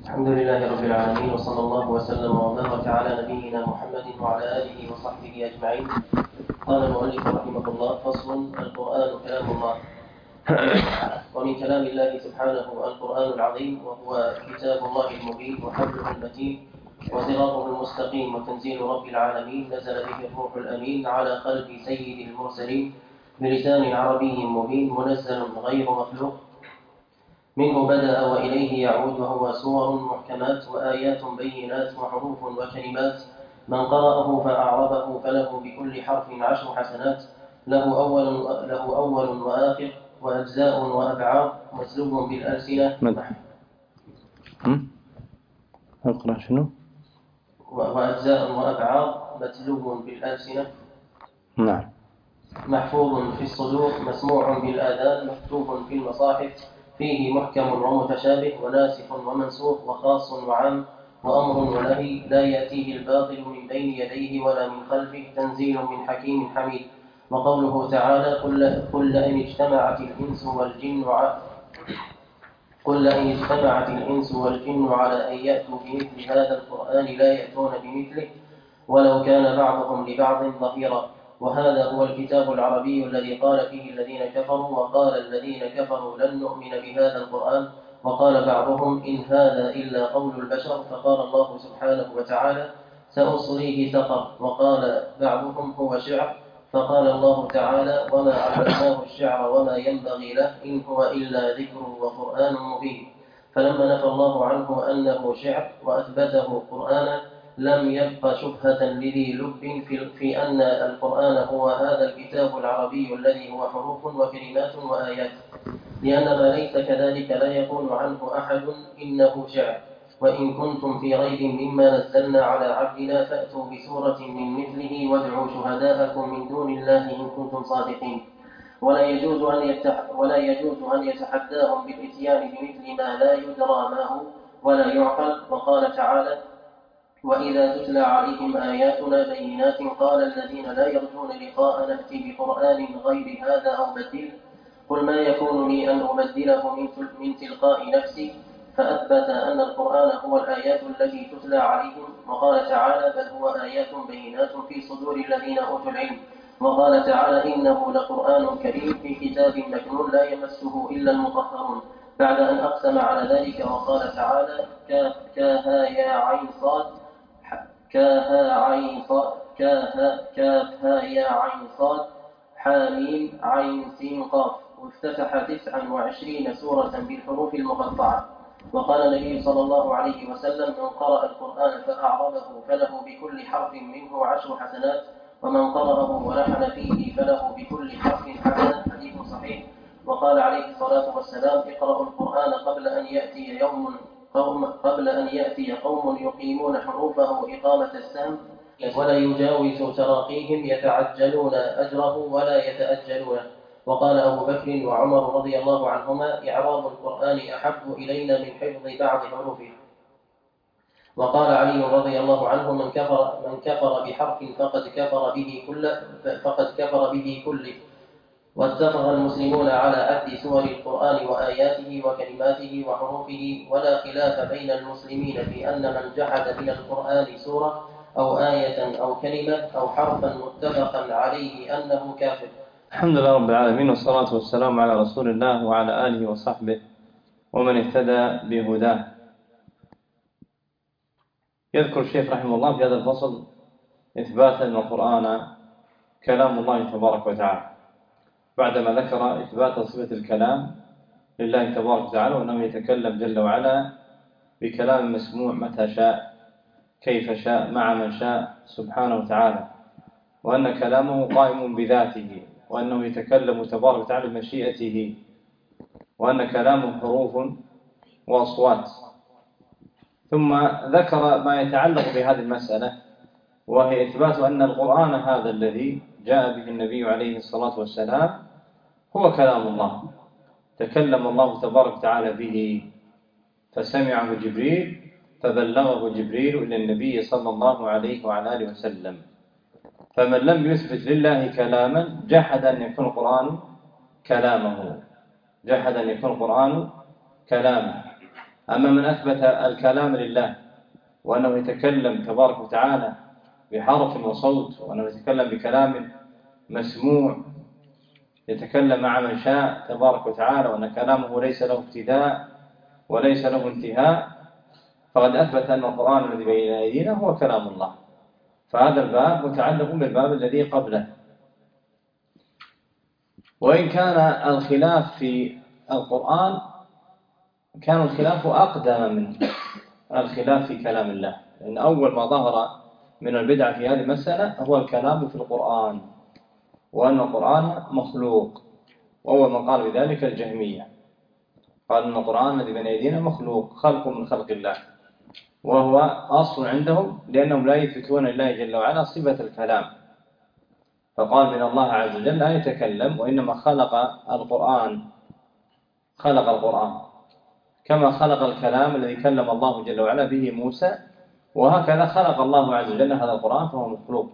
الحمد لله رب العالمين، وصلى الله وسلم وبارك على نبينا محمد وعلى آله وصحبه أجمعين. قال المؤلف رحمه الله: فصل: القرآن كلام الله. ومن كلام الله سبحانه القرآن العظيم، وهو كتاب الله المبين وحبله المتين وصراطه المستقيم وتنزيل رب العالمين، نزل به الروح الأمين على قلب سيد المرسلين بلسان عربي مبين منزل غير مخلوق، منه بدأ وإليه يعود، وهو سور محكمات وآيات بينات وحروف وكلمات. من قرأه فأعربه فله بكل حرف 10 حسنات، له أول وآخر وأجزاء وأبعاد مسلوب بالألسنة. اقرأ شنو؟ وأجزاء وأبعاد متلوب بالألسنة. نعم. محفوظ في الصدور، مسموع بالآذان، مكتوب في المصاحف، فيه محكم ومتشابه وناسخ ومنسوخ وخاص وعام وأمر ونهي، لا يأتيه الباطل من بين يديه ولا من خلفه، تنزيل من حكيم حميد. وقوله تعالى: قل لئن اجتمعت الإنس والجن على أن يأتوا بمثل هذا القرآن لا يأتون بمثله ولو كان بعضهم لبعض ظهيرا. وهذا هو الكتاب العربي الذي قال فيه الذين كفروا: وقال الذين كفروا لن نؤمن بهذا القرآن. وقال بعضهم: إن هذا إلا قول البشر. فقال الله سبحانه وتعالى: سأصليه سقر. وقال بعضهم: هو شعر. فقال الله تعالى: وما علمناه الشعر وما ينبغي له، إن هو إلا ذكر وقرآن مبين. فلما نفى الله عنه أنه شعر وأثبته قرآنا، لم يبق شبهة لذي لب في أن القرآن هو هذا الكتاب العربي الذي هو حروف وكلمات وآيات، لأن ما ليس كذلك لا يقول عنه أحد إنه شعر. وإن كنتم في ريب مما نزلنا على عبدنا فأتوا بسورة من مثله وادعوا شهداءكم من دون الله إن كنتم صادقين. ولا يجوز أن يتحداهم بالإتيان بمثل ما لا يدرى ما هو ولا يعقل. وقال تعالى: وإذا تتلى عليهم آياتنا بينات قال الذين لا يرجون لقاء نأتي بقرآن غير هذا أو بدله، قل ما يكون لي أن أبدله من تلقاء نفسي. فأثبت أن القرآن هو الآيات التي تتلى عليهم. وقال تعالى: بل هو آيات بينات في صدور الذين أوتوا العلم. وقال تعالى: إنه لقرآن كريم في كتاب مكنون لا يمسه إلا المطهرون، بعد أن أقسم على ذلك. وقال تعالى: كافها يا عين صاد كافها يا عين صاد حاميم عين سين قاف. وافتتح 29 سورة بالحروف المقطعة. وقال النبي صلى الله عليه وسلم: من قرأ القرآن فأعربه فله بكل حرف منه 10 حسنات، ومن قرأه ولحن فيه فله بكل حرف حسنة. حديث صحيح. وقال عليه الصلاة والسلام: اقرأوا القرآن قبل أن يأتي قوم يقيمون حروفه إقامة السهم ولا يجاوز تراقيهم، يتعجلون أجره ولا يتأجلونه. وقال أبو بكر وعمر رضي الله عنهما: إعراب القرآن أحب إلينا من حفظ بعض حروفه. وقال علي رضي الله عنه: من كفر بحرف فقد كفر به كله. واتفق المسلمون على عد سور القرآن وآياته وكلماته وحروفه، ولا خلاف بين المسلمين في أن من جحد من القرآن سورة أو آية أو كلمة أو حرفا متفقا عليه أنه كافر. الحمد لله رب العالمين، والصلاة والسلام على رسول الله وعلى آله وصحبه ومن اهتدى بهداه. يذكر الشيخ رحمه الله في هذا الفصل إثبات أن القرآن كلام الله تبارك وتعالى، بعدما ذكر إثبات صفة الكلام لله تبارك وتعالى، وأنه يتكلم جل وعلا بكلام مسموع متى شاء كيف شاء مع من شاء سبحانه وتعالى، وأن كلامه قائم بذاته، وأنه يتكلم تبارك وتعالى بمشيئته، وأن كلامه حروف وأصوات. ثم ذكر ما يتعلق بهذه المسألة، وهي إثبات أن القرآن هذا الذي جاء به النبي عليه الصلاة والسلام هو كلام الله، تكلم الله تبارك وتعالى به، فسمعه جبريل فبلغه جبريل إلى النبي صلى الله عليه وعلى آله وسلم. فمن لم يثبت لله كلاما جحد أن يكون القرآن كلامه، جحد أن يكون القرآن كلامه. أما من أثبت الكلام لله وأنه يتكلم تبارك وتعالى بحرف وصوت، وأنه يتكلم بكلام مسموع يتكلم مع من شاء تبارك وتعالى، وأن كلامه ليس له ابتداء وليس له انتهاء، فقد أثبت أن القرآن الذي بين أيدينا هو كلام الله. فهذا الباب متعلق بالباب الذي قبله. وإن كان الخلاف في القرآن كان الخلاف أقدم من الخلاف في كلام الله، لأن أول ما ظهر من البدع في هذه المسألة هو الكلام في القرآن، وأن القرآن مخلوق، وأول من قال بذلك الجهمية، قال أن القرآن الذي بين أيدينا مخلوق، خلق من خلق الله، وهو أصل عندهم لأنهم لا يثبتون لله جل وعلا صفة الكلام، فقال من الله عز وجل لا يتكلم، وإنما خلق القرآن كما خلق الكلام الذي كلم الله جل وعلا به موسى، وهكذا خلق الله عز وجل هذا القرآن فهو مخلوق.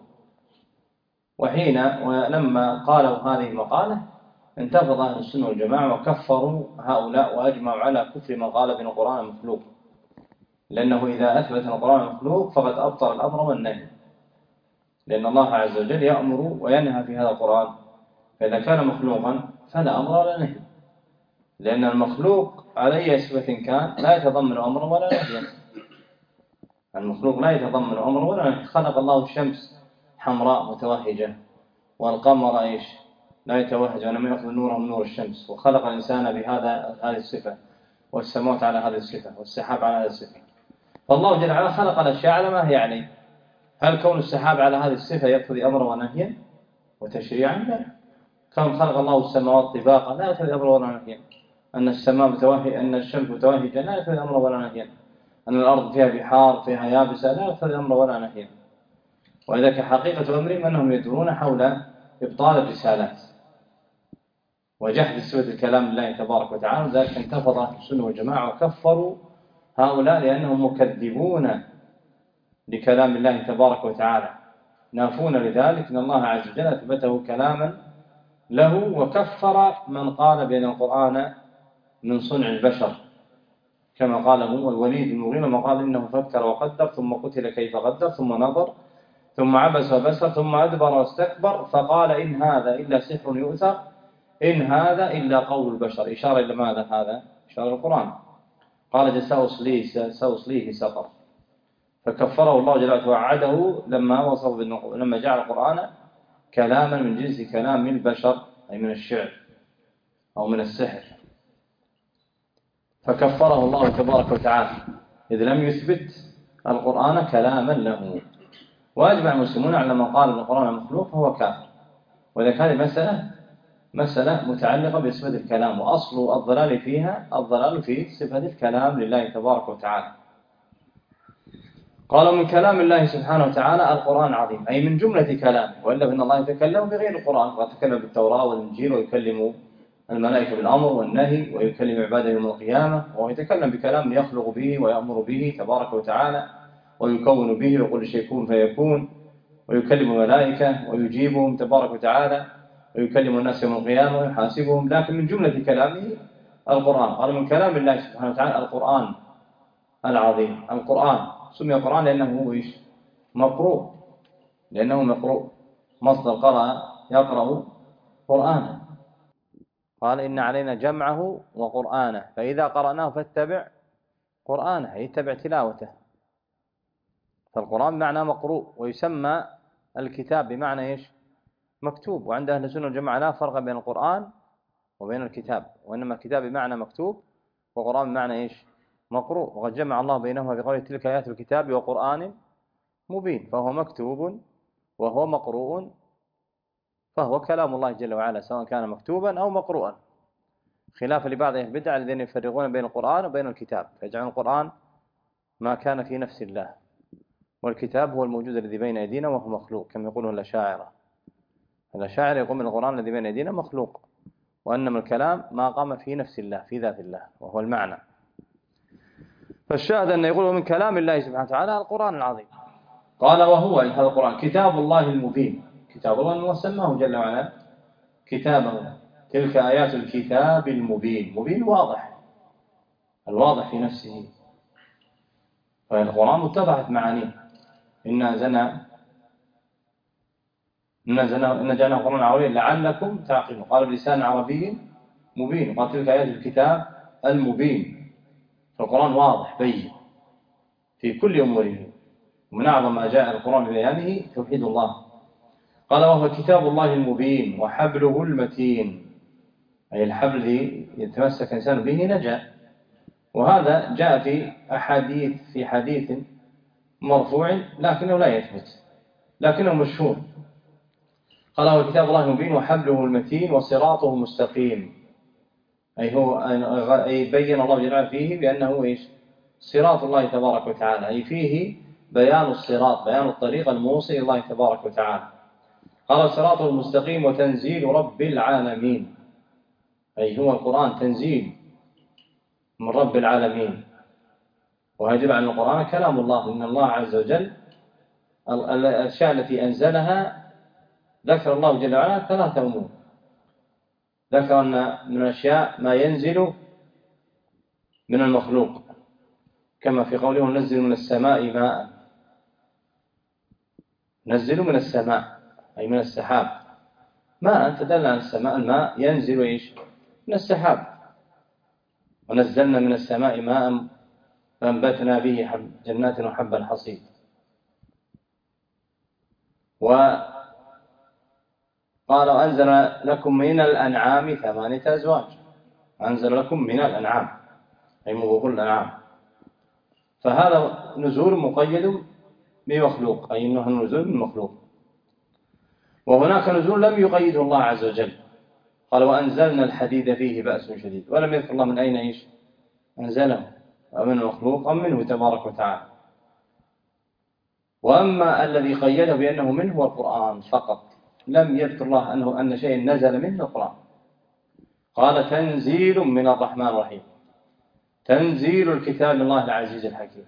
ولما قالوا هذه المقالة انتفض أهل السنة والجماعة وكفروا هؤلاء وأجمعوا على كفر من قال بأن القرآن مخلوق، لأنه إذا أثبت القرآن مخلوق فقد أبطل الأمر والنهي، لأن الله عز وجل يأمر وينهى في هذا القرآن، فإذا كان مخلوقا فلا أمر ولا نهي، لأن المخلوق على أي صفة كان لا يتضمن أمرا ولا نهيا. المخلوق لا يتضمن أمرا ولا نهيا. خلق الله الشمس حمراء متوهجة، والقمر لا يتوهج ولم يأخذ نوره من نور الشمس، وخلق الإنسان هذه الصفة، والسماوات على هذه الصفة، والسحاب على هذه الصفة. فالله جل وعلا خلق الأشياء على ما هي عليه. هل كون السحاب على هذه الصفة يقتضي أمرا ونهيا وتشريعا؟ لا. كون خلق الله السماوات طباقا لا يقتضي أمرا ولا نهيا. أن الشمس متوهجة لا يقتضي أمرا ولا نهيا. أن الأرض فيها بحار فيها يابسة لا يقتضي أمرا ولا نهيا. ولذلك حقيقة أمرهم أنهم يدورون حول إبطال الرسالات وجحد صفة الكلام لله تبارك وتعالى، ذلك انتفض أهل السنة والجماعة وكفروا هؤلاء لأنهم مكذبون لكلام الله تبارك وتعالى، نافون لذلك أن الله عز وجل أثبته كلاما له، وكفر من قال بأن القرآن من صنع البشر، كما قاله الوليد بن المغيرة ما قال إنه فكر وقدر ثم قتل كيف قدر ثم نظر ثم عبس وبسر ثم أدبر واستكبر فقال إن هذا إلا سحر يؤثر إن هذا إلا قول البشر. إشارة إلى ماذا هذا؟ إشارة القرآن. قال سأصليه سقر، فكفره الله جل وعلا وعده لما جعل القرآن كلاما من جنس كلام البشر، أي من الشعر أو من السحر، فكفره الله تبارك وتعالى إذ لم يثبت القرآن كلاما له. وأجمع المسلمون على من قال أن القرآن مخلوق فهو كافر. وإذا كان مسألة متعلقة بصفة الكلام، وأصل الضلال فيها الضلال في صفة الكلام لله تبارك وتعالى. قال من كلام الله سبحانه وتعالى القرآن العظيم، أي من جملة كلامه، وإلا فإن الله يتكلم بغير القرآن، قد تكلم بالتوراة والإنجيل، ويكلم الملائكة بالأمر والنهي، ويكلم عباده يوم القيامة، وهو يتكلم بكلام يخلق به ويأمر به تبارك وتعالى، ويكون به ويقول شيء كن فيكون، ويكلم الملائكة ويجيبهم تبارك وتعالى، ويكلم الناس يوم القيامة ويحاسبهم. لكن من جملة كلامه القرآن. قال من كلام الله سبحانه وتعالى القرآن العظيم. القرآن سمي القرآن لأنه مقروء، مصدر قرأ يقرأ قرآنا. قال إن علينا جمعه وقرآنه فإذا قرأناه فاتبع قرآنه، يتبع تلاوته. فالقرآن بمعنى مقروء، ويسمى الكتاب بمعنى مكتوب. وعند أهل السنة والجماعة لا فرق بين القرآن وبين الكتاب، وإنما الكتاب بمعنى مكتوب والقرآن بمعنى مقروء. وقد جمع الله بينهما بقوله تلك آيات الكتاب وقرآن مبين، فهو مكتوب وهو مقروء، فهو كلام الله جل وعلا سواء كان مكتوبا أو مقروءا، خلافا لبعض أهل البدع الذين يفرقون بين القرآن وبين الكتاب، فيجعلون القرآن ما كان في نفس الله، والكتاب هو الموجود الذي بين أيدينا وهو مخلوق، كما يقوله الأشاعرة يقول من القرآن الذي بين أيدينا مخلوق، وأنما الكلام ما قام في نفس الله في ذات الله وهو المعنى. فالشاهد أن يقول من كلام الله سبحانه وتعالى القرآن العظيم. قال وهو هذا القرآن كتاب الله المبين، كتاب الله وسماه جل وعلا كتابه، تلك آيات الكتاب المبين، مبين واضح، الواضح في نفسه. فالقرآن متضحت معانيه. إن جعلنا قرآنا عربيا لعلكم تعقلون. قال بلسان عربي مبين. قال تلك آيات الكتاب المبين. فالقرآن واضح بين في كل أموره. ومن أعظم ما جاء القرآن ببيانه توحيد الله. قال وهو كتاب الله المبين وحبله المتين، أي الحبل الذي يتمسك الإنسان به نجا. وهذا جاء في حديث مرفوع لكنه لا يثبت، لكنه مشهور. قال هو كتاب الله المبين وحبله المتين وصراطه مستقيم، أي بين الله جل وعلا فيه بأنه صراط الله تبارك وتعالى، أي فيه بيان الصراط، بيان الطريق الموصل إلى الله تبارك وتعالى. قال صراطه المستقيم وتنزيل رب العالمين، أي هو القرآن تنزيل من رب العالمين. وهذا يدل على أن القرآن كلام الله، إن الله عز وجل الأشياء التي أنزلها ذكر الله جل وعلا 3 أمور. ذكر أن من الأشياء ما ينزل من المخلوق، كما في قوله ننزل من السماء ماء. ننزل من السماء أي من السحاب، ماء تدل على السماء، الماء ينزل من السحاب. ونزلنا من السماء ماء فأنبتنا به جنات وحب الحصيد. وقال أنزل لكم من الأنعام 8 أزواج. أنزل لكم من الأنعام أي مبوغ الأنعام. فهذا نزول مقيد بمخلوق، أي أنه نزول من مخلوق. وهناك نزول لم يقيده الله عز وجل. قال وأنزلنا الحديد فيه بأس شديد، ولم يذكر الله من أين أنزله، ومن المخلوق أم منه تبارك وتعالى. وأما الذي قيده بأنه منه هو القرآن فقط، لم يذكر الله أن شيء نزل منه القرآن. قال تنزيل من الرحمن الرحيم، تنزيل الكتاب الله العزيز الحكيم.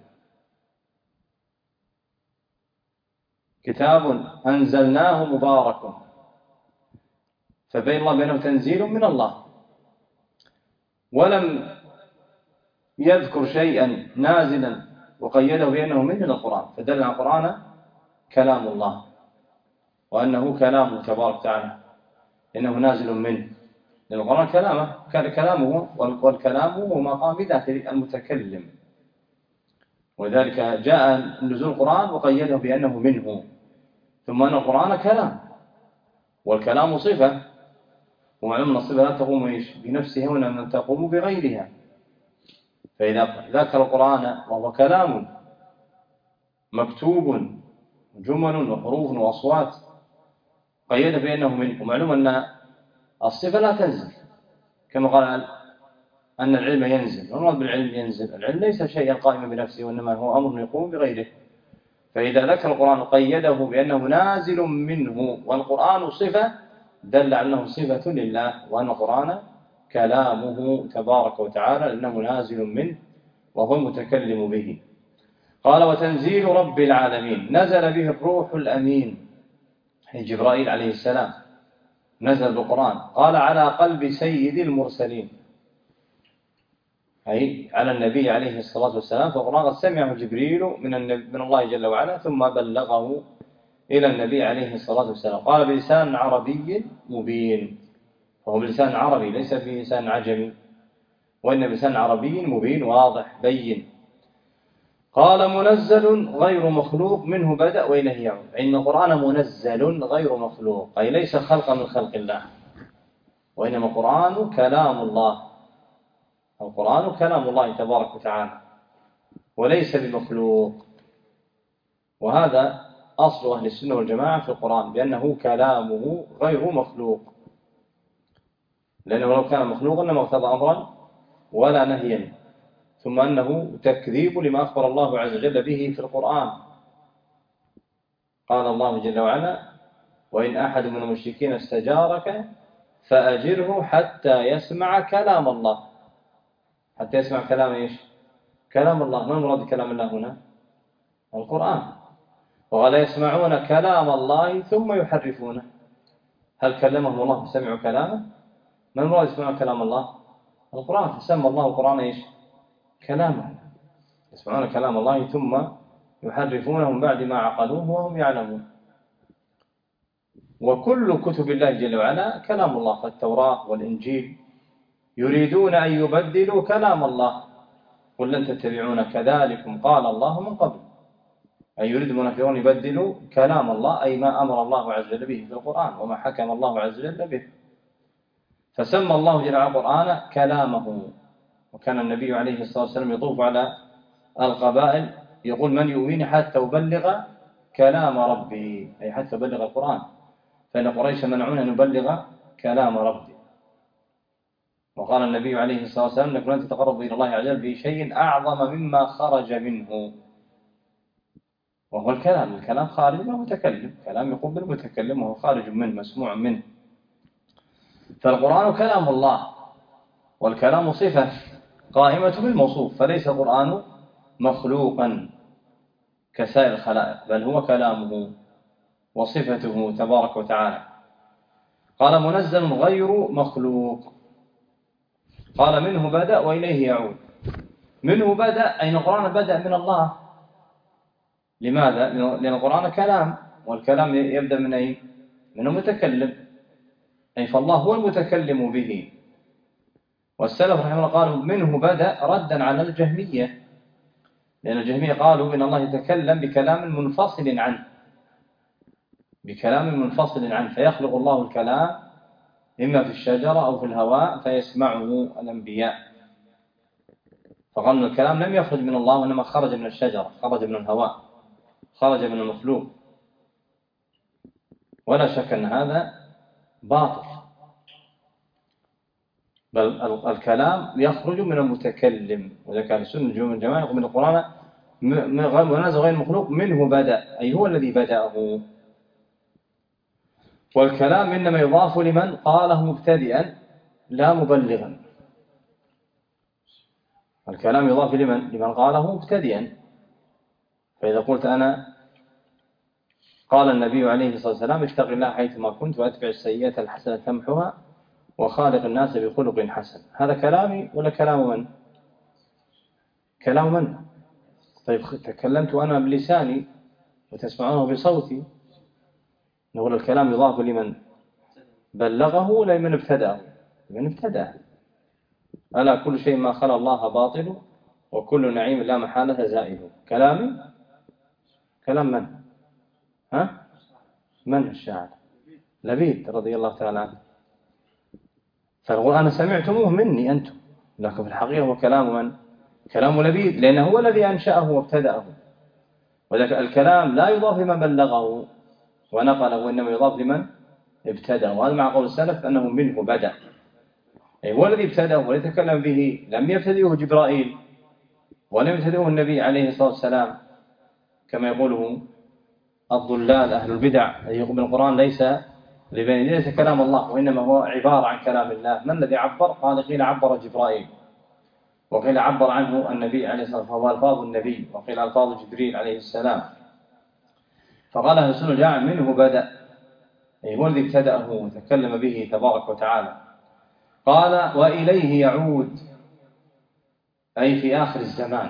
كتاب أنزلناه مبارك، فبين الله بأنه تنزيل من الله، ولم يذكر شيئا نازلا وقيده بأنه من القرآن، فدل على القرآن كلام الله، وأنه كلامه تبارك وتعالى، إنه نازل منه. لأن القرآن كلامه، والكلام هو مقام ذات المتكلم. ولذلك جاء نزول القرآن وقيده بأنه منه. ثم أن القرآن كلام، والكلام صفة، ومعلوم أن الصفة لا تقوم بنفسها وإنما تقوم بغيرها. فإذا ذكر القرآن وهو كلام مكتوب جمل وحروف وأصوات قيد بأنه منه، ومعلوم أن الصفة لا تنزل، كما قال أن العلم ينزل. والمراد بالعلم ينزل، العلم ليس شيئا قائما بنفسه، وإنما هو أمر يقوم بغيره. فإذا ذكر القرآن قيده بأنه نازل منه، والقرآن صفة، دل على أنه صفة لله، وأن القرآن كلامه تبارك وتعالى لأنه نازل منه وهو المتكلم به. قال وتنزيل رب العالمين، نزل به الروح الأمين جبرائيل عليه السلام، نزل بالقرآن. قال على قلب سيد المرسلين، أي على النبي عليه الصلاة والسلام. فالقرآن قد سمعه جبريل من الله جل وعلا، ثم بلغه إلى النبي عليه الصلاة والسلام. قال بلسان عربي مبين، فهو بلسان عربي ليس بلسان عجمي، وإن بلسان عربي مبين واضح بين. قال منزل غير مخلوق، منه بدأ وإليه يعود. إن القرآن منزل غير مخلوق، أي ليس خلقا من خلق الله، وإنما القرآن كلام الله. القرآن كلام الله تبارك وتعالى وليس بمخلوق. وهذا أصل أهل السنة والجماعة في القرآن، بأنه كلامه غير مخلوق، لأنه لو كان مخلوقا لما اقتضى أمرا ولا نهيا. ثم أنه تكذيب لما أخبر الله عز وجل به في القرآن. قال الله جل وعلا وإن أحد من المشركين استجارك فأجره حتى يسمع كلام الله. حتى يسمع كلام كلام الله. ما المراد كلام الله هنا؟ القرآن. وقال يسمعون كلام الله ثم يحرفونه. هل كلمهم الله فسمعوا كلامه؟ ما المراد يسمعون كلام الله؟ القرآن. فسمى الله القرآن كلامه، يسمعون كلام الله ثم يحرفونه من بعد ما عقلوه وهم يعلمون. وكل كتب الله جل وعلا كلام الله، فالتوراة والإنجيل يريدون أن يبدلوا كلام الله، قل لن تتبعون كذلكم قال الله من قبل. أي يريد المنافقون يبدلوا كلام الله، أي ما أمر الله عز وجل به في القرآن وما حكم الله عز وجل به. فسمى الله جل وعلا القرآن كلامه. وكان النبي عليه الصلاة والسلام يطوف على القبائل يقول من يؤمن حتى أبلغ كلام ربي، أي حتى أبلغ القرآن، فإن قريش منعون أن نبلغ كلام ربي. وقال النبي عليه الصلاة والسلام أنك لن تتقرب إلى الله عز وجل بشيء أعظم مما خرج منه، وهو الكلام. الكلام خارج من المتكلم، كلام يقوم بالمتكلم وهو خارج منه، مسموع منه. فالقرآن كلام الله، والكلام صفة قائمة بالموصوف، فليس القرآن مخلوقا كسائر الخلائق، بل هو كلامه وصفته تبارك وتعالى. قال منزل غير مخلوق. قال منه بدأ وإليه يعود. منه بدأ أي القرآن بدأ من الله. لماذا؟ لأن القرآن كلام، والكلام يبدأ من أي؟ من المتكلم، أي فالله هو المتكلم به. والسلف رحمه الله قالوا منه بدأ ردا على الجهمية، لأن الجهمية قالوا إن الله يتكلم بكلام منفصل عنه، بكلام منفصل عنه، فيخلق الله الكلام إما في الشجرة أو في الهواء فيسمعه الأنبياء. فقالوا الكلام لم يخرج من الله وإنما خرج من الشجرة، خرج من الهواء، خرج من المخلوق. ولا شك أن هذا باطل، بل الكلام يخرج من المتكلم. وإذا كان السنة والجماعة يقول من القرآن ونزل غير مخلوق منه بدأ، أي هو الذي بدأه. والكلام إنما يضاف لمن قاله مبتدئا لا مبلغا. الكلام يضاف لمن قاله مبتدئا. فإذا قلت أنا قال النبي عليه الصلاة والسلام اتق الله حيثما كنت وأتبع السيئة الحسنة تمحها وخالق الناس بخلق حسن، هذا كلامي ولا كلام من؟ كلام من؟ طيب تكلمت أنا بلساني وتسمعونه بصوتي، نقول الكلام يضاف لمن بلغه ولا لمن ابتدأه؟ لمن ابتدأه. ألا كل شيء ما خلا الله باطل وكل نعيم لا محالة زائل. كلامي كلام من؟ ها؟ من الشاعر؟ لبيد رضي الله تعالى عنه. فالقرآن أنا سمعتموه مني أنتم، لكن في الحقيقة هو كلام من؟ كلام لبيد، لأنه هو الذي أنشأه وابتدأه. وذلك الكلام لا يضاف لمن بلغه ونقله، وإنما يضاف لمن ابتدأ. وهذا مع قول السلف أنه منه بدأ، أي هو الذي ابتدأه ويتكلم به. لم يبتدئه جبرائيل ولم يبتدئه النبي عليه الصلاة والسلام كما يقوله الضلال أهل البدع، أي يقول القرآن ليس كلام الله وإنما هو عبارة عن كلام الله. من الذي عبر؟ قال قيل عبر جبرائيل، وقيل عبر عنه النبي عليه الصلاة والسلام، فهو ألفاظ النبي، وقيل ألفاظ جبريل عليه السلام. فقال أهل السنة جاء منه بدأ، أي هو الذي ابتدأه وتكلم به تبارك وتعالى. قال وإليه يعود، أي في آخر الزمان،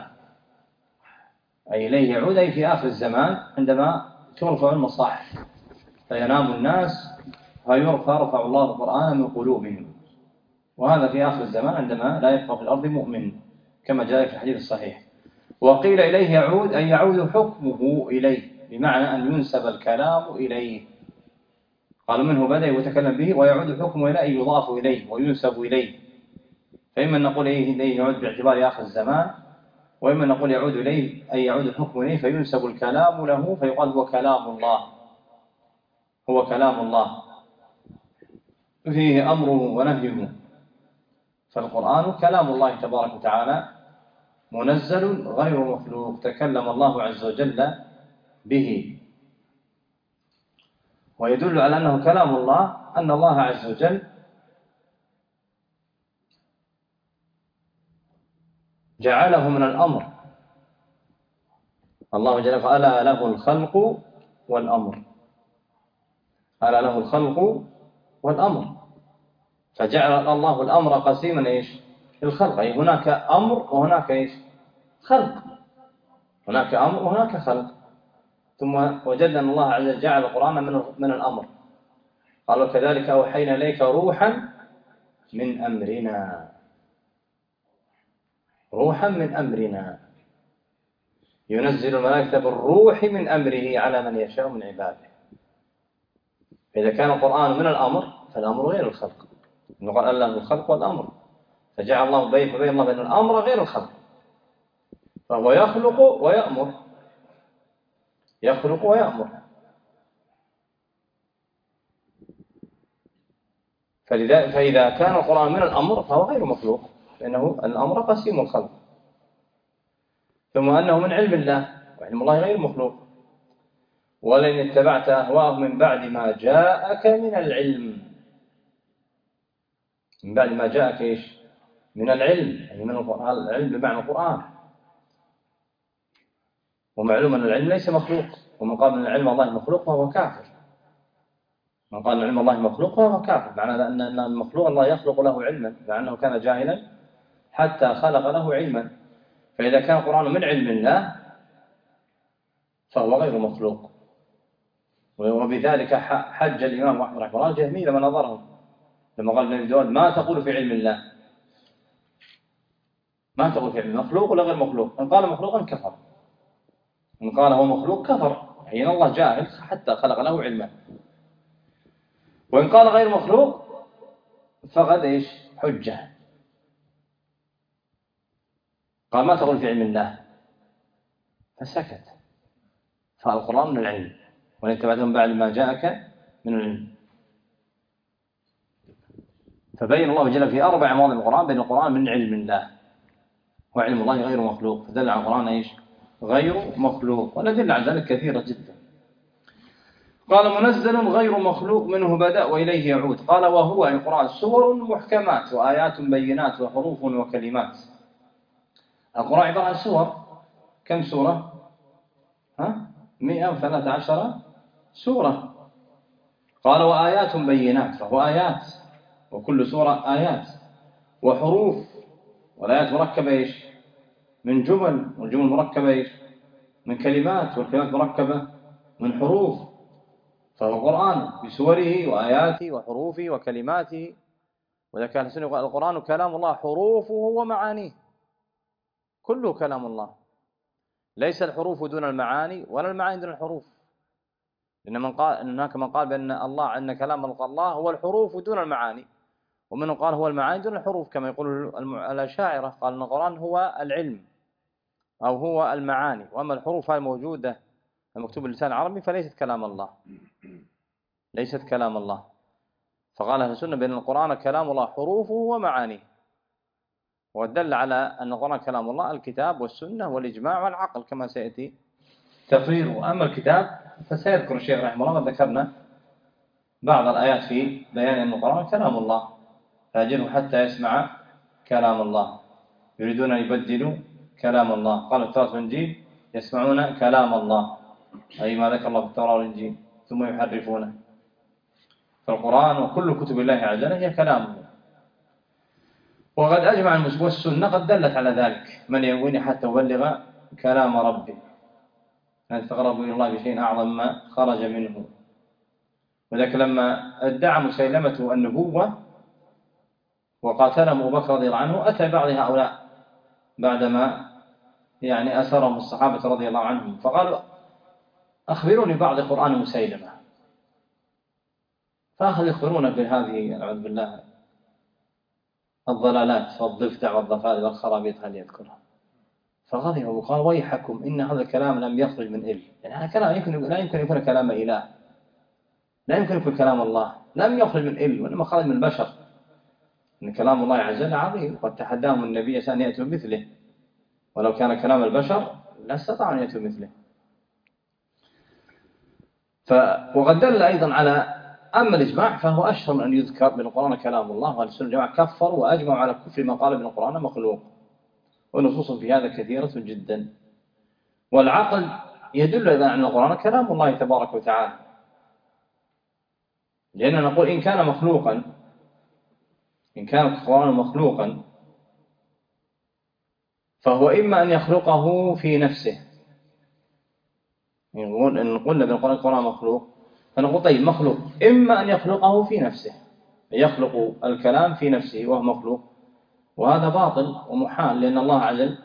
أي إليه يعود أي في آخر الزمان عندما ترفع المصاحف فينام الناس فيرفع الله القرآن من قلوبهم، وهذا في آخر الزمان عندما لا يبقى في الأرض مؤمن كما جاء في الحديث الصحيح. وقيل إليه يعود أي يعود حكمه إليه، بمعنى أن ينسب الكلام إليه. قال منه بدأ وتكلم به، ويعود حكمه إليه أي يضاف إليه وينسب إليه. فإما نقول إليه يعود باعتبار آخر الزمان، وإما نقول يعود إليه أي يعود الحكم إليه فينسب الكلام له فيقال هو كلام الله، هو كلام الله فيه أمره ونهيه. فالقرآن كلام الله تبارك وتعالى منزل غير مخلوق، تكلم الله عز وجل به. ويدل على أنه كلام الله أن الله عز وجل جعله من الأمر. الله جل وعلا ألا له الخلق والأمر، ألا له الخلق والأمر، فجعل الله الأمر قسيما الخلق، أي هناك أمر وهناك خلق، هناك أمر وهناك خلق. ثم وجدنا أن الله عز وجل جعل القرآن من الأمر، قالوا كذلك أوحينا إليك روحا من أمرنا، روحا من أمرنا، ينزل الملائكة بالروح من أمره على من يشاء من عباده. فإذا كان القرآن من الأمر فالأمر غير الخلق، قال الله الخلق والأمر، فجعل الله بين الله بين الأمر غير الخلق، فهو يخلق ويأمر، يخلق ويأمر. فإذا كان القرآن من الأمر فهو غير مخلوق، لأنه الأمر قسيم الخلق. ثم أنه من علم الله، وعلم الله غير مخلوق. ولئن اتبعت أهواءهم من بعد ما جاءك من العلم، من بعد ما جاءك إيش؟ من العلم، يعني من القرآن، العلم بمعنى القرآن. ومعلوم أن العلم ليس مخلوق، ومن قال أن علم الله مخلوق فهو كافر. من قال أن علم الله مخلوق فهو كافر، معنى أن المخلوق الله يخلق له علما، مع أنه كان جاهلا حتى خلق له علما. فإذا كان القرآن من علم الله فهو غير مخلوق. وبذلك حج الإمام أحمد رحمه الله الجهمية لما نظرهم، لما قال النبي داود ما تقول في علم الله، ما تقول في علم مخلوق ولا غير مخلوق. إن قال مخلوقا كفر، إن قال هو مخلوق كفر، حين الله جاهل حتى خلق له علما. وإن قال غير مخلوق فقد إيش؟ حجة. قال ما تقول في علم الله فسكت. فالقرآن من العلم، وإن اتبعتهم بعد ما جاءك من العلم. فبين الله جل في 4 مواضع القرآن بين القرآن من علم الله، وعلم الله غير مخلوق، فدل على القرآن إيش؟ غير مخلوق. والأدلة على ذلك كثيرة جدا. قال منزل غير مخلوق منه بدأ وإليه يعود. قال وهو القرآن سور محكمات وآيات بينات وحروف وكلمات. القرآن عبارة عن سور. كم سورة؟ 113 سورة. قال وآيات بينات، فهو آيات، وكل سورة آيات، وحروف، والآيات مركبة إيش؟ من جمل، والجمل مركبة إيش؟ من كلمات، والكلمات مركبة من حروف. فهو القرآن بسوره وآياته وحروفه وكلماته. وإذا كان القرآن كلام الله حروفه ومعانيه، كله كلام الله، ليس الحروف دون المعاني ولا المعاني دون الحروف. إن هناك من قال بأن الله أن كلام الله هو الحروف دون المعاني، ومن قال هو المعاني دون الحروف، كما يقول الأشاعرة، قال أن القرآن هو العلم أو هو المعاني، وأما الحروف الموجودة المكتوبة باللسان العربي فليست كلام الله، ليست كلام الله. فقال أهل السنة بأن القرآن كلام الله حروفه ومعانيه. ودل على أن القرآن كلام الله الكتاب والسنة والإجماع والعقل كما سيأتي تقريره. أما الكتاب فسيذكر الشيخ رحمه الله، ذكرنا بعض الآيات في بيان أن القرآن كلام الله، فأجله حتى يسمع كلام الله. يريدون أن يبدلوا كلام الله، قال التوراة والإنجيل يسمعون كلام الله، أي ما ذكر الله في التوراة والإنجيل، ثم يحرفونه. فالقرآن وكل كتب الله عز وجل هي كلامه. وقد أجمع المسلمون والسنة قد دلت على ذلك. من يؤمن حتى أبلغ كلام ربي، أن تقربوا إلى الله بشيء أعظم ما خرج منه. وذلك لما ادعى مسيلمة النبوة وقاتله أبو بكر رضي الله عنه، أتى بعض هؤلاء بعدما أسرهم الصحابة رضي الله عنهم، فقالوا أخبروني بعض قرآن مسيلمة. فأخذ يخبرون بهذه أعوذ بالله الضلالات والضفدع والضفادع والخرابيط هل يذكرها. فغضب وقال ويحكم إن هذا الكلام لم يخرج من إل، يعني هذا كلام لا يمكن يكون كلام إله، لا يمكن يكون كلام الله، لم يخرج من إل وإنما خرج من البشر. إن كلام الله عز وجل عظيم، قد تحداهم النبي أن يأتوا مثله، ولو كان كلام البشر لا استطاعوا أن يأتوا مثله. وقد دل أيضا على أما الإجماع فهو أشهر من أن يذكر بأن القرآن كلام الله. وأهل السنة والجماعة كفروا وأجمعوا على كفر ما قال بأن القرآن مخلوق، ونصوص في هذا كثيرة جدا. والعقل يدل أيضا أن القرآن كلام الله تبارك وتعالى، لأننا نقول إن كان مخلوقا، إن كان القرآن مخلوقا فهو إما أن يخلقه في نفسه، إن قلنا بالقرآن مخلوق فنقول طيب مخلوق، إما أن يخلقه في نفسه، يخلق الكلام في نفسه وهو مخلوق، وهذا باطل ومحال، لأن الله عز وجل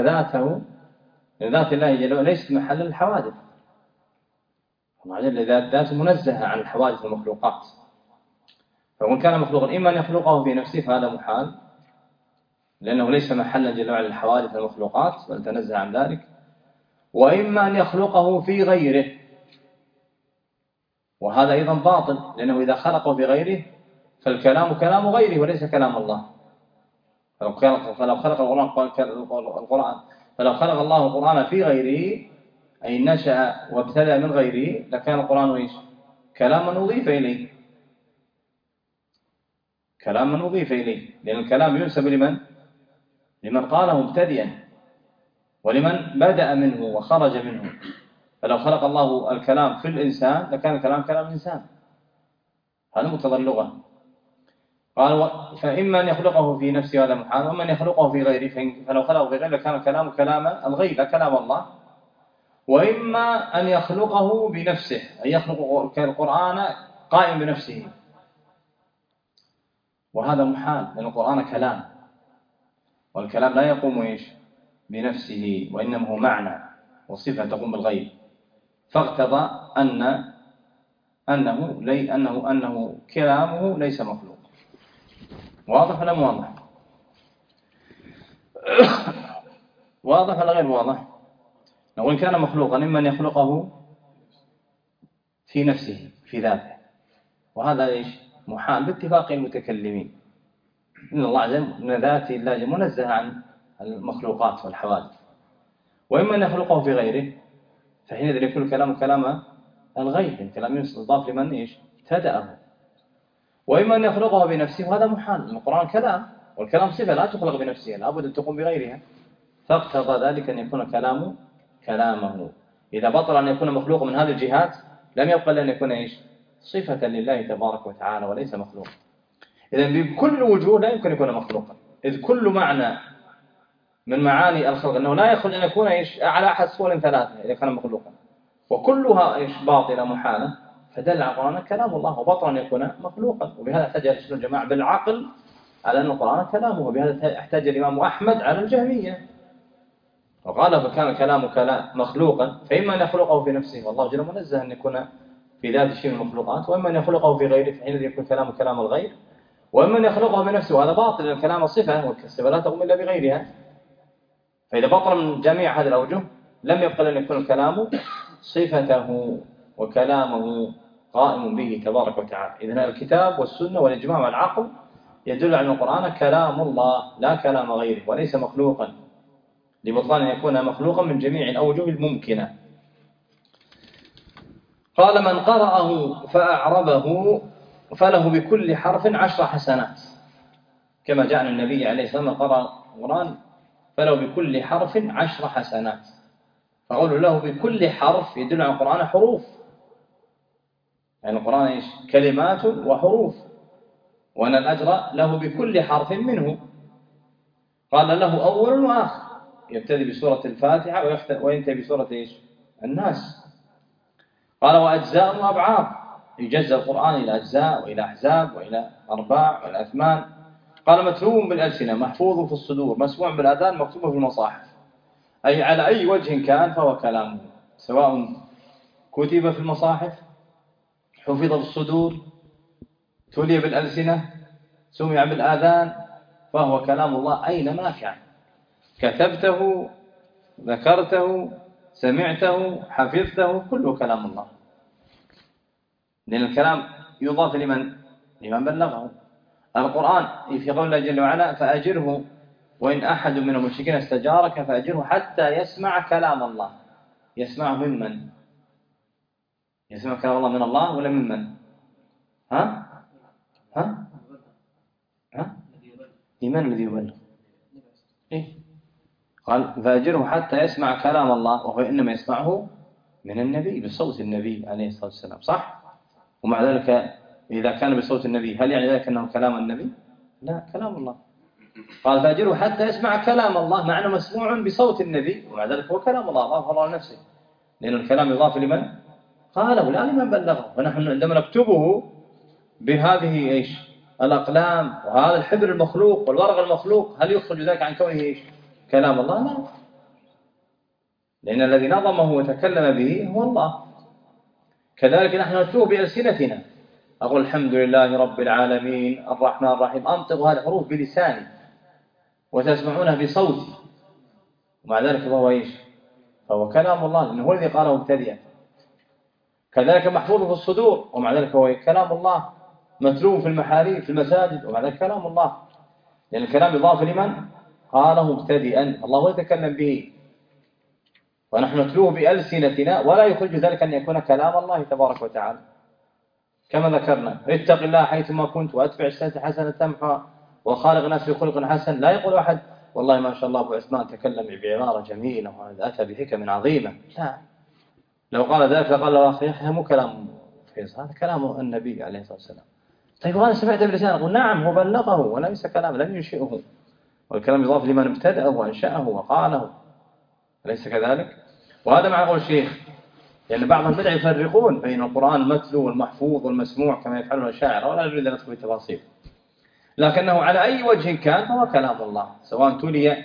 ذات الله جل وعلا ليست محل الحوادث، الله جل ذاته منزهة عن الحوادث والمخلوقات. فإن كان مخلوقا إما أن يخلقه في نفسه فهذا محال، لأنه ليس محلا جل وعلا للحوادث والمخلوقات بل تنزه عن ذلك، وإما أن يخلقه في غيره، وهذا أيضا باطل، لأنه إذا خلقه في غيره فالكلام كلام غيره وليس كلام الله. فلو خلق الله القرآن في غيره، أي نشأ وابتدأ من غيره، لكان القرآن إيش؟ كلاما أضيف إليه، كلاما أضيف إليه، لأن الكلام ينسب لمن قاله مبتدئا، ولمن بدأ منه وخرج منه. فلو خلق الله الكلام في الإنسان لكان الكلام كلام الإنسان، هذا مقتضى اللغة. قال فإما أن يخلقه في نفسه هذا محال، وإما أن يخلقه في غيره، فلو خلقه في غيره لكان الكلام كلام الغير لا كلام الله. وإما أن يخلقه بنفسه، أن يخلق القرآن قائم بنفسه، وهذا محال، لأن القرآن كلام، والكلام لا يقوم إيش؟ بنفسه، وإنما هو معنى وصفة تقوم بالغيب، فاقتضى أنه كلامه ليس مخلوق. واضح ولا مو واضح؟ واضح ولا غير واضح؟ لو إن كان مخلوقا إما أن يخلقه في نفسه في ذاته، وهذا إيش؟ محال باتفاق المتكلمين، إن الله عز وجل ذاته الله منزه عن المخلوقات والحوادث. وإما أن يخلقه في غيره، فحينئذ يكون الكلام كلام الغير، الكلام يضاف لمن إيش؟ ابتدأه. وإما أن يخلقه بنفسه، وهذا محال، القرآن كلام، والكلام صفة لا تخلق بنفسها، لابد أن تقوم بغيرها، فاقتضى ذلك أن يكون كلامه. إذا بطل أن يكون مخلوق من هذه الجهات لم يبقى إلا أن يكون إيش؟ صفة لله تبارك وتعالى وليس مخلوق. إذن بكل وجوه لا يمكن يكون مخلوقا، إذ كل معنى من معاني الخلق أنه لا يخرج أن يكون إيش؟ على أحد صور ثلاثة إذا كان مخلوقا، وكلها إيش؟ باطلة محالة، فدل على القرآن كلام الله، وبطل أن يكون مخلوقا. وبهذا احتج أهل السنة والجماعة بالعقل على أن القرآن كلامه، وبهذا احتج الإمام أحمد على الجهمية وقال فكان كلام مخلوقا، فإما أن يخلقه في نفسه، والله جل منزه أن يكون في ذات شيء من المخلوقات، وإما أن يخلقه في غيره، فحينئذ يكون كلام الغير. وإما أن يخلقه بنفسه، وهذا باطل، الكلام صفة، والصفة لا تقوم إلا بغيرها. فإذا بطل من جميع هذه الأوجه لم يبقى أن يكون الكلام صفته، وكلامه قائم به تبارك وتعالى. إذن الكتاب والسنة والإجماع والعقل يدل على أن القرآن كلام الله لا كلام غيره، وليس مخلوقا، لبطلان أن يكون مخلوقا من جميع الأوجه الممكنة. قال من قرأه فأعربه فله بكل حرف 10 حسنات، كما جاء عن النبي عليه الصلاة والسلام قرأ القرآن فله بكل حرف 10 حسنات. فقوله له بكل حرف يدل على القرآن حروف، يعني القرآن إيش؟ كلمات وحروف، وأن الأجر له بكل حرف منه. قال له أول وآخر، يبتدي بسورة الفاتحة وينتهي بسورة إيش؟ الناس. قال وأجزاء وأبعاد، يجزى القرآن إلى أجزاء وإلى أحزاب وإلى أرباع وإلى أثمان. قال متلو بالألسنة، محفوظ في الصدور، مسموع بالآذان، مكتوب في المصاحف، أي على أي وجه كان فهو كلامه، سواء كتب في المصاحف، حفظ في الصدور، تلي بالألسنة، سمع بالآذان، فهو كلام الله أينما كان، كتبته، ذكرته، سمعته، حفظته، كله كلام الله، لأن الكلام يضاف لمن بلغه. القرآن في قول الله جل وعلا فأجره وإن أحد من المشركين استجارك فأجره حتى يسمع كلام الله. يسمع ممن؟ يسمع كلام الله من الله ولا ممن؟ ها؟ لمن الذي يبلغ؟ إيه؟ قال فأجره حتى يسمع كلام الله، وهو إنما يسمعه من النبي، بصوت النبي عليه الصلاة والسلام، صح؟ ومع ذلك إذا كان بصوت النبي هل يعني ذلك أنه كلام النبي؟ لا، كلام الله. قال فأجره حتى يسمع كلام الله مع أنه مسموع بصوت النبي ومع ذلك هو كلام الله أضافه الله لنفسه، لأن الكلام يضاف لمن قاله لا لمن بلغه. ونحن عندما نكتبه بهذه إيش الأقلام وهذا الحبر المخلوق والورق المخلوق، هل يخرج ذلك عن كونه إيش كلام الله؟ لا، لأن الذي نظمه وتكلم به هو الله. كذلك نحن نتلوه بألسنتنا، أقول الحمد لله رب العالمين الرحمن الرحيم، أنطق هذه الحروف بلساني وتسمعونها بصوتي، ومع ذلك فهو إيش؟ فهو كلام الله لأنه هو الذي قاله مبتدئا. كذلك محفوظ في الصدور ومع ذلك هو كلام الله، متلو في المحاريب في المساجد ومع ذلك كلام الله، لأن الكلام يضاف لمن قاله مبتدئا، الله هو يتكلم به ونحن نتلوه بألسنتنا، ولا يخرج ذلك أن يكون كلام الله تبارك وتعالى. كما ذكرنا اتق الله حيثما كنت وأتبع السيئة حسنة تمحها وخالق الناس بخلق حسن. لا يقول أحد والله ما شاء الله أبو عثمان تكلم بعبارة جميلة وهذا أتى بحكم عظيمة، لا، لو قال ذلك لقال له أخي يحيى مو كلام فيصل، هذا كلام النبي عليه الصلاة والسلام. طيب وأنا سمعت بلسانه، أقول نعم هو بلغه وليس كلام لم ينشئه، والكلام يضاف لمن ابتدأه وأنشأه وقاله، أليس كذلك؟ وهذا مع قول الشيخ، لأن يعني بعض البدع يفرقون بين القرآن المتلو والمحفوظ والمسموع كما يفعلون الأشاعرة، ولا نريد أن ندخل في التفاصيل، لكنه على أي وجه كان فهو كلام الله، سواء تلي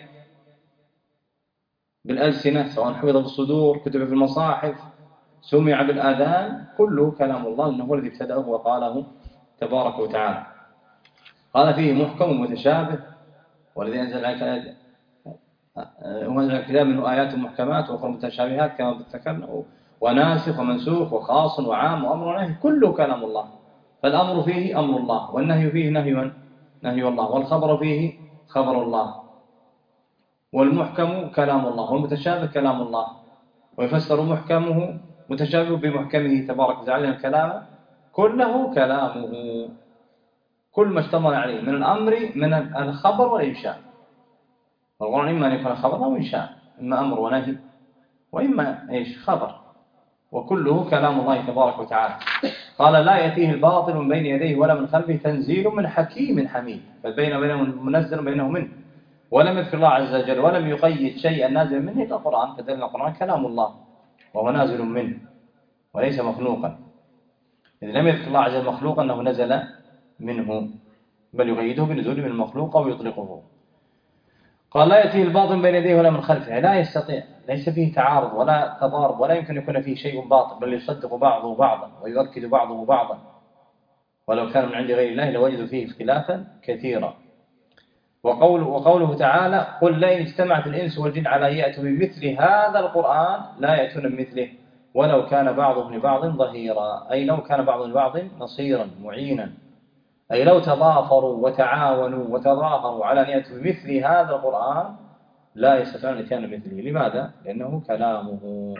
بالألسنة، سواء حفظ بالصدور، كتب في المصاحف، سمع بالآذان، كله كلام الله لأنه هو الذي ابتدأه وقاله تبارك وتعالى. قال فيه محكم ومتشابه، والذي أنزل عليك وأنزل الكتاب منه آيات محكمات وأخرى متشابهات كما ذكرنا، وناسخ ومنسوخ وخاص وعام وأمر ونهي، كله كلام الله. فالأمر فيه أمر الله، والنهي فيه نهي الله، والخبر فيه خبر الله، والمحكم كلام الله، والمتشابه كلام الله، ويفسر محكمه متشابه بمحكمه تبارك وتعالى. الكلام كله كلامه، كل ما اشتمل عليه من الأمر من الخبر والإنشاء. والقرآن إما أن يكون خبر أو إنشاء، إما أمر ونهي وإما إيش خبر، وكله كلام الله تبارك وتعالى. قال لا يأتيه الباطل من بين يديه ولا من خلفه تنزيل من حكيم حميد، بينهم منزل بينه منه، ولم يذكر الله عز وجل ولم يقيد شيئا نازل منه إلا القرآن، فدل القرآن كلام الله وهو نازل منه وليس مخلوقا، إذ لم يذكر الله عز وجل مخلوقا أنه نزل منه، بل يقيده بنزول من المخلوق أو يطلقه. قال لا يأتيه الباطل من بين يديه ولا من خلفه، لا يستطيع، ليس فيه تعارض ولا تضارب ولا يمكن يكون فيه شيء باطل، بل يصدق بعضه بعضا ويؤكد بعضه بعضا، ولو كان من عند غير الله لوجدوا فيه اختلافا كثيرا. وقوله تعالى قل لئن اجتمعت الإنس والجن على أن يأتوا بمثل هذا القرآن لا يأتون بمثله ولو كان بعضهم لبعض ظهيرا، أي لو كان بعضهم لبعض نصيرا معينا، أي لو تضافروا وتعاونوا وتظاهروا على أن يأتوا بمثل هذا القرآن لا يستطيعون الاتيان بمثله. لماذا؟ لأنه كلامه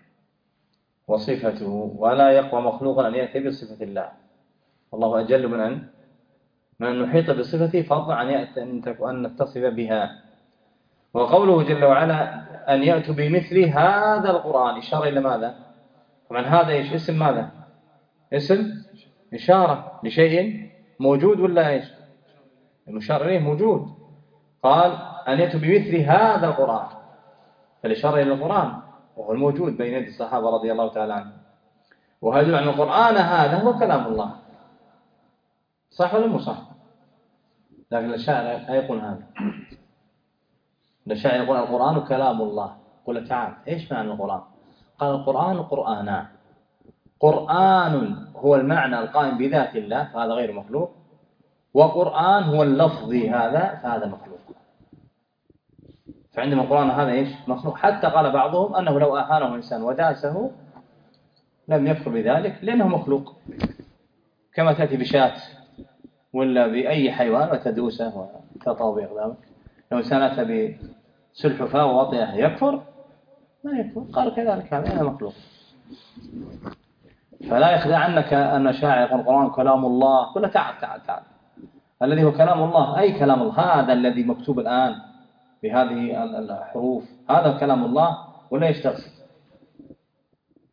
وصفته، ولا يقوى مخلوقا أن يأتي بصفة الله، والله أجل من أن نحيط بصفته فضلا عن نتصف بها. وقوله جل وعلا أن يأتوا بمثل هذا القرآن إشارة إلى ماذا؟ طبعا هذا إيش اسم ماذا؟ اسم إشارة لشيء موجود ولا إيش؟ المشار إليه موجود. قال أن يأتوا بمثل هذا القرآن، فالإشارة إلى القرآن وهو الموجود بين يدي الصحابة رضي الله تعالى عنهم، وهذا معنى القرآن هذا هو كلام الله، صح ولا مو صح؟ لكن الشاعر يقول هذا، الشاعر يقول القرآن كلام الله. قل تعال إيش معنى القرآن؟ قال القرآن قرآنان، قرآن هو المعنى القائم بذات الله فهذا غير مخلوق، وقرآن هو اللفظي فهذا مخلوق. فعندما القرآن هذا إيش مخلوق، حتى قال بعضهم أنه لو أهانه إنسان وداسه لم يكفر بذلك لأنه مخلوق، كما تأتي بشاة ولا بأي حيوان وتدوسه وتطاوي أقدامك، لو إنسان أتى بسلحفاة ووطئه يكفر؟ ما يكفر. قال كذلك هذا مخلوق. فلا يخدعنك أن شاعر يقول القرآن كلام الله، قل تعال الذي هو كلام الله أي كلام الله، هذا الذي مكتوب الآن بهذه الحروف هذا كلام الله ولا يستغفر.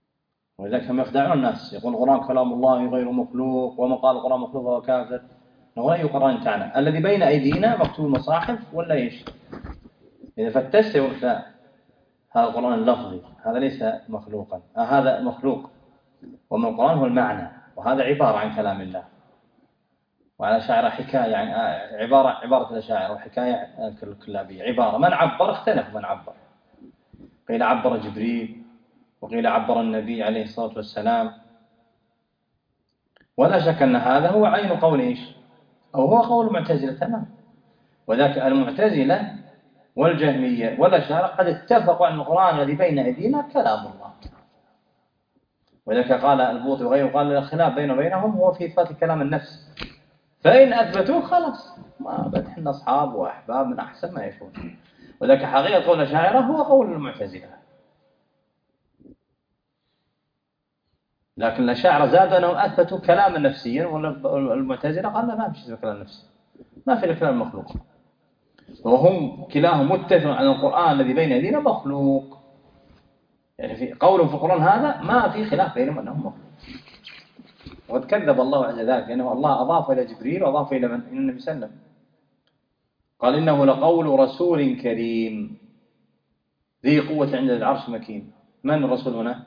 ولذلك هم يخدعون الناس، يقول القرآن كلام الله غير مخلوق، ومن قال القرآن مخلوق هو كافر. هو أي قرآن تعنى؟ الذي بين أيدينا مكتوب مصاحف ولا إيش؟ إذا فتشت يقول لا، هذا القرآن اللفظي، هذا ليس مخلوقا، هذا مخلوق، ومن القرآن هو المعنى، وهذا عبارة عن كلام الله. وعلى شاعر حكاية، يعني عبارة الأشاعرة وحكاية الكلابية، عبارة من عبر اختلف من عبر، قيل عبر جبريل وقيل عبر النبي عليه الصلاة والسلام، ولا شك أن هذا هو عين قول إيش؟ أو هو قول المعتزلة تمام. وذاك المعتزلة والجهمية والأشاعرة قد اتفقوا أن القرآن الذي بين أيدينا كلام الله. وذاك قال البوطي وغيره قال الخلاف بينه وبينهم هو في إثبات كلام النفس، فإن أثبتوه خلاص ما بدحنا أصحاب وأحباب من أحسن ما يكون. وذاك حقيقة قول الأشاعرة هو قول المعتزلة، لكن الأشاعرة زادوا أنهم أثبتوا كلاما نفسيا، والمعتزلة قال لا، ما في كلام نفسي، ما في كلام مخلوق. وهم كلاهم متفق على القرآن الذي بين يدينا مخلوق، يعني في قوله في القرآن هذا ما في خلاف بينهم أنه مخلوق. وقد كذب الله عز وجل لأنه الله أضاف إلى جبريل وأضاف إلى من؟ إلى النبي صلى الله عليه وسلم. قال إنه لقول رسول كريم ذي قوة عند العرش مكين. من الرسول هنا؟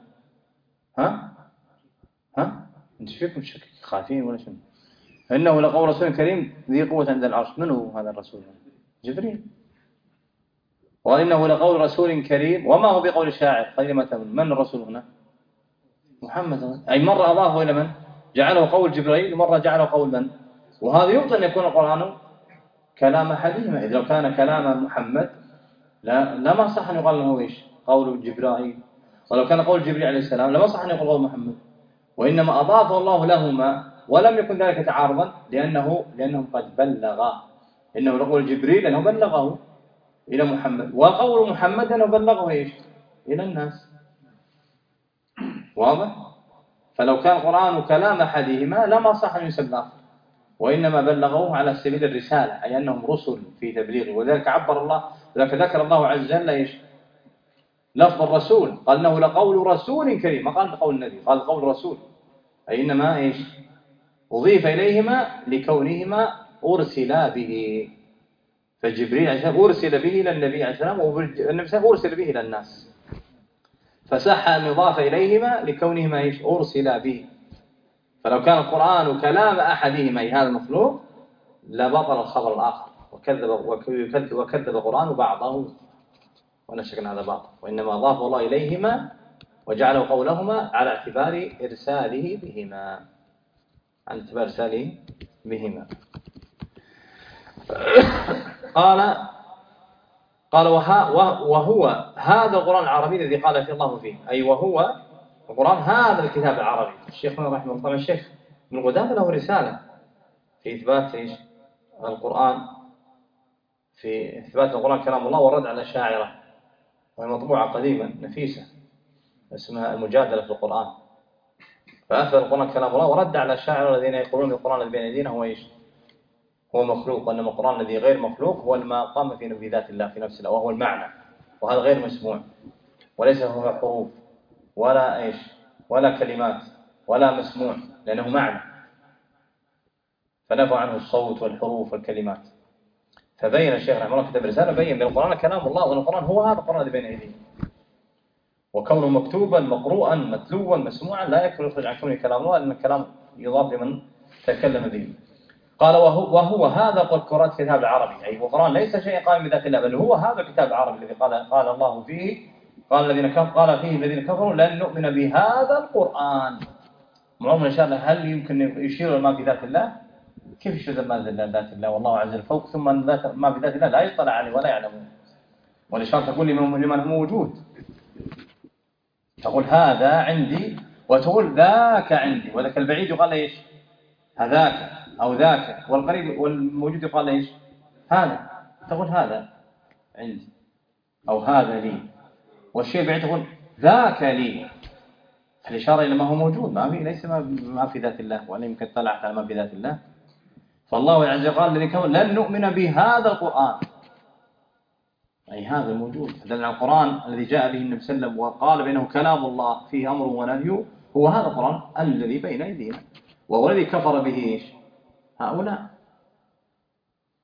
أنت فيكم شك خايفين ولا شنو؟ إنه لقول رسول كريم ذي قوة عند العرش. من هو هذا الرسول؟ جبريل. وقال إنه لقول رسول كريم وما هو بقول شاعر كلمة. من الرسول هنا؟ محمد. أي مرة أضافه إلى من؟ جعله قول جبريل، ومرة جعله قول من؟ وهذا يبطل أن يكون القرآن كلام حليمة. إذا لو كان كلام محمد لما صح أن يقال له إيش؟ قول جبريل. ولو كان قول جبريل عليه السلام لما صح أن يقول قول محمد. وإنما أضافه الله لهما ولم يكن ذلك تعارضا لأنهم قد بلغا. إنه لقول جبريل لأنه بلغه إلى محمد، وقول محمد لأنه بلغه إيش؟ إلى الناس. واضح؟ فلو كان القرآن كلام أحدهما لما صح أن يسمى الآخر، وإنما بلغوه على سبيل الرسالة، أي أنهم رسل في تبليغه. وذلك عبر الله، ذلك ذكر الله عز وجل إيش؟ لفظ الرسول، قال إنه لقول رسول كريم، ما قال قول النبي، قال قول رسول، أي إنما إيش؟ أضيف إليهما لكونهما أرسلا به. فجبريل عليه السلام أرسل به إلى النبي عليه السلام، والنبي أرسل به إلى الناس، فصح أن يضاف إليهما لكونهما إيش؟ أرسلا به. فلو كان القرآن كلام أحدهما هذا المخلوق لبطل الخبر الآخر، وكذب القرآن بعضه، ولا شك أن هذا باطل. وإنما أضاف الله إليهما وجعله قولهما على اعتبار إرساله بهما، عن اعتبار إرساله بهما. قال وهو هذا القرآن العربي الذي قال فيه الله فيه، أي وهو القرآن هذا الكتاب العربي. الشيخ رحمه الله، طبعا الشيخ ابن قدامة له رسالة في إثبات القرآن، في إثبات القرآن كلام الله والرد على الأشاعرة، وهي مطبوعة قديما نفيسة اسمها المجادلة في القرآن. فأثبت القرآن كلام الله ورد على الأشاعرة الذين يقولون القرآن الذي بين أيدينا هو إيش؟ هو مخلوق، وإنما القرآن الذي غير مخلوق هو ما قام في ذات الله في نفس الله، وهو المعنى، وهذا غير مسموع، وليس هو حروف ولا إيش ولا كلمات ولا مسموع، لأنه معنى، فنفى عنه الصوت والحروف والكلمات. فبين الشيخ رحمه الله كتاب رسالة بين القرآن كلام الله، وأن القرآن هو هذا القرآن الذي بين أيدينا، وكونه مكتوبا مقروءا متلوا مسموعا لا يخرج عن كونه كلام الله، لأن الكلام يضاف لمن تكلم به. قال وهو هذا القرآن كتاب العربي، أي القرآن ليس شيء قائم بذات الله، بل هو هذا الكتاب العربي الذي قال الله فيه، قال فيه الذين كفروا لن نؤمن بهذا القرآن. معظم إن شاء الله هل يمكن يشير ما في ذات الله؟ كيف يشير ما ذات الله والله عز وجل فوق، ثم ما في ذات الله لا يطلع عليه ولا يعلمه. والإشارة تقول لمن هو موجود، تقول هذا عندي وتقول ذاك عندي، وذاك البعيد يقال ايش؟ هذاك أو ذاك، والقريب والموجود يقال ايش؟ هذا. تقول هذا عندي أو هذا لي، والشيء البعيد تقول ذاك لي. الإشارة إلى ما هو موجود، ليس ما في ذات الله، ولا يمكن طلعت على ما في ذات الله. فالله عز وجل قال الذي كفر لن نؤمن بهذا القرآن، أي هذا الموجود. دل على القرآن الذي جاء به النبي صلى الله عليه وسلم وقال بأنه كلام الله فيه أمر ونهي، هو هذا القرآن الذي بين أيدينا. وهو الذي كفر به إيش؟ هؤلاء.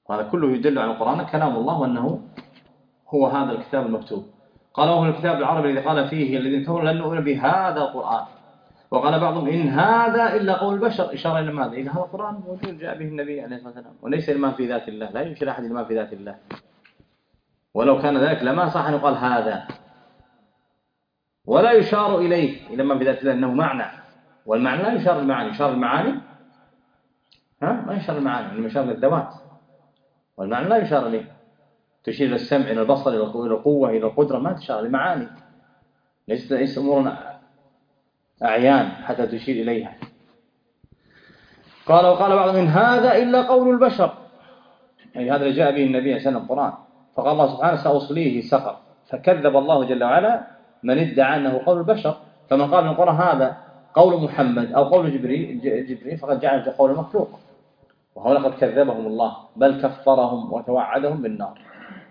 وهذا كله يدل على القرآن كلام الله وأنه هو هذا الكتاب المكتوب. قال وهو الكتاب العربي الذي قال فيه الذين كفروا لن نؤمن بهذا القرآن. وقال بعضهم إن هذا إلا قول البشر، إشارة إلى ماذا؟ إلى هذا القرآن موجود جاء به النبي عليه الصلاة والسلام، وليس لما في ذات الله، لا يمكن أحد لما في ذات الله، ولو كان ذلك لما صح أن يقال هذا، ولا يشار إليه إلى ما في ذات الله أنه معنى، والمعنى لا يشار المعاني، يشار المعاني ما يشار المعاني، إنما يشار للذوات، والمعنى لا يشار إليه، تشير إلى السمع إلى البصر إلى القوة إلى القدرة، ما تشار للمعاني، ليس أمورنا أعيان حتى تشير إليها. قال وقال بعضهم إن هذا إلا قول البشر، أي هذا اللي جاء به النبي صلى الله عليه وسلم القرآن. فقال الله سبحانه سأصليه سقر، فكذب الله جل وعلا من ادعى أنه قول البشر. فمن قال من القرآن هذا قول محمد أو قول جبريل فقد جعل قول المخلوق، وهو لقد كذبهم الله بل كفرهم وتوعدهم بالنار.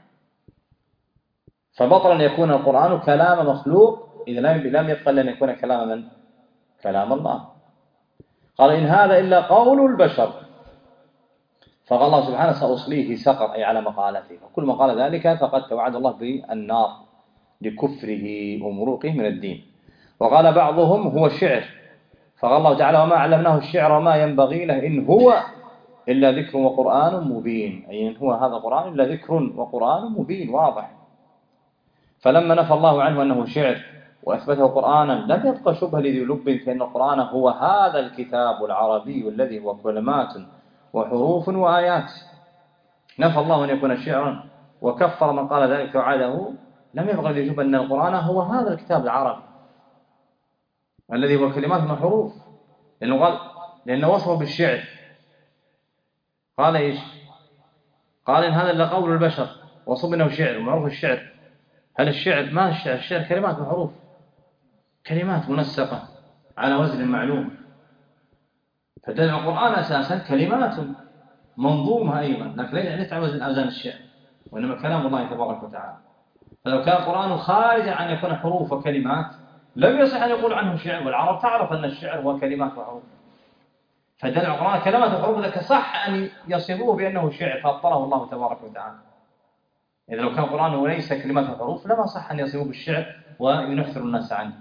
فبطل أن يكون القرآن كلام مخلوق إذا لم يبقى لأن يكون كلام من؟ كلام الله. قال إن هذا إلا قول البشر، فقال الله سبحانه سأصليه سقر، أي على مقالته، وكل ما قال ذلك فقد توعد الله بالنار لكفره ومروقه من الدين. وقال بعضهم هو الشعر، فقال الله تعالى وما علمناه الشعر وما ينبغي له إن هو إلا ذكر وقرآن مبين، أي إن هو هذا القرآن إلا ذكر وقرآن مبين واضح. فلما نفى الله عنه أنه شعر وأثبته قرآنا لم يبقى شبه لذي لب فإن القرآن هو هذا الكتاب العربي الذي هو كلمات وحروف وآيات. نفى الله أن يكون شعرا وكفر من قال ذلك وعاده، لم يبقى لذي شبه أن القرآن هو هذا الكتاب العربي الذي هو كلمات وحروف، لأنه وصفه بالشعر. قال إيش؟ قال إن هذا إلا قول البشر، وصف أنه شعر ومعروف الشعر. هل الشعر؟ ما الشعر، الشعر كلمات وحروف، كلمات منسقة على وزن معلوم. فدل القرآن أساسا كلمات منظومة أيضا، لكن ليس على وزن أوزان الشعر، وإنما كلام الله تبارك وتعالى. فلو كان القرآن خارجا عن يكون حروف وكلمات لم يصح أن يقول عنه شعر، والعرب تعرف أن الشعر هو كلمات وحروف. فدل القرآن كلمات وحروف، لكن صح أن يصفوه بأنه شعر فأبطله الله تبارك وتعالى. إذا لو كان القرآن ليس كلمات وحروف لما صح أن يصفوه بالشعر وينفر الناس عنه.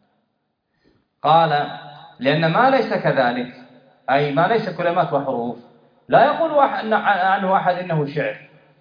قال لأن ما ليس كذلك، أي ما ليس كلمات وحروف، لا يقول عنه أحد إنه شعر.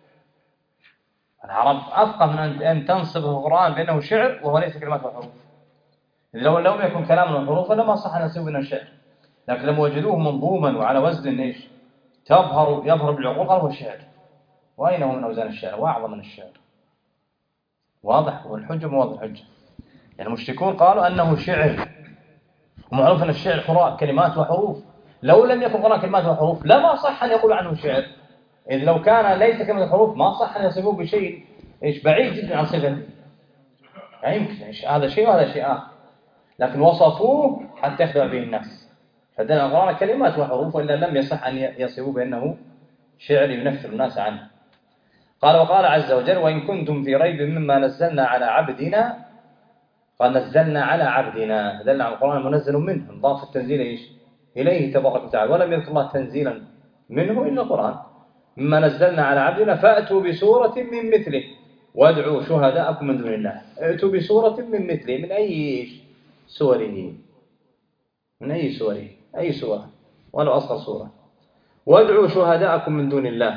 العرب أفقه من أن تنصب القرآن بأنه شعر وهو ليس كلمات وحروف. إذا لو لم يكن كلاما وحروفا لما صح أن يصيب منه شعر، لكن لما وجدوه منظوما وعلى وزن إيش يظهر بالعقول قال هو شعر. وأين هو من أوزان الشعر؟ وأعظم من الشعر. واضح؟ والحجة موضح الحجة. يعني المشركون قالوا أنه شعر، ومعروف أن الشعر كلمات وحروف. لو لم يكن قرآن كلمات وحروف لما صح أن يقول عنه شعر. إذ لو كان ليس كلمات وحروف ما صح أن يصفوه بشيء بعيد جدا عن صفته. لا يمكن، هذا شيء وهذا شيء آخر، لكن وصفوه حتى يخدع به الناس. فدل القرآن كلمات وحروف، وإلا لم يصح أن يصفوه بأنه شعر ينفر الناس عنه. قال وقال عز وجل وإن كنتم في ريب مما نزلنا على عبدنا، قال نزلنا على عبدنا، دل على القرآن منزل منه، انضاف التنزيل إيش؟ إليه تبارك وتعالى، ولم يذكر الله تنزيلا منه إلا القرآن. مما نزلنا على عبدنا فأتوا بسورة من مثله وادعوا شهداءكم من دون الله. ائتوا بسورة من مثله، من أي سوره؟ من أي سوره؟ أي سورة ولو أصغر سورة. وادعوا شهداءكم من دون الله،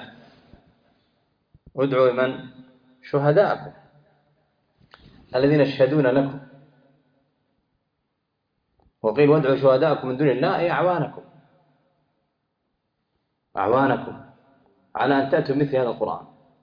ادعوا من؟ شهداءكم الذين يشهدون لكم. وقيل وادعوا شهداءكم من دون الله أي أعوانكم على أن تأتوا مثل هذا القرآن.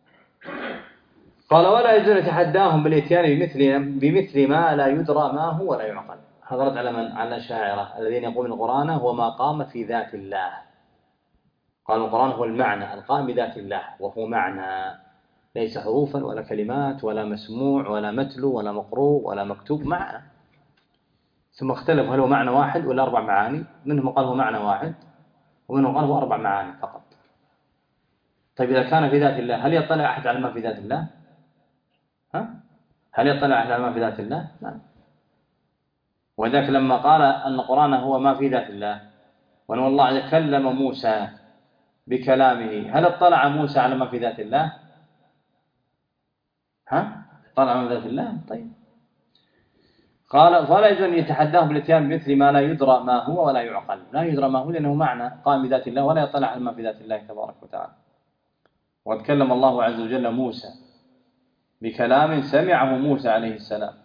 قال ولا يجوز يتحداهم بالإتيان بمثل ما لا يدرى ما هو ولا يعقل. هذا رد على من؟ على الشاعرة الذين يقولون القرآن هو ما قام في ذات الله. قالوا القرآن هو المعنى القائم بذات الله، وهو معنى ليس حروفا ولا كلمات ولا مسموع ولا متلو ولا مقروء ولا مكتوب، معنى. ثم اختلفوا هل هو معنى واحد ولا 4 معاني، منهم قال هو معنى واحد ومنهم قال هو 4 معاني فقط. طيب إذا كان في ذات الله هل يطلع أحد على ما في ذات الله؟ هل يطلع أحد على ما في ذات الله؟ لا. وذلك لما قال أن القرآن هو ما في ذات الله، وأن الله كلم موسى بكلامه. هل اطلع موسى على ما في ذات الله؟ اطلع على ما في ذات الله؟ طيب. قال فلا يجوز أن يتحداهم بالاتيان بمثل ما لا يدرى ما هو ولا يعقل. لا يدرى ما هو لأنه معنى قائم بذات الله، ولا يطلع على ما في ذات الله تبارك وتعالى. واتكلم الله عز وجل موسى بكلام سمعه موسى عليه السلام،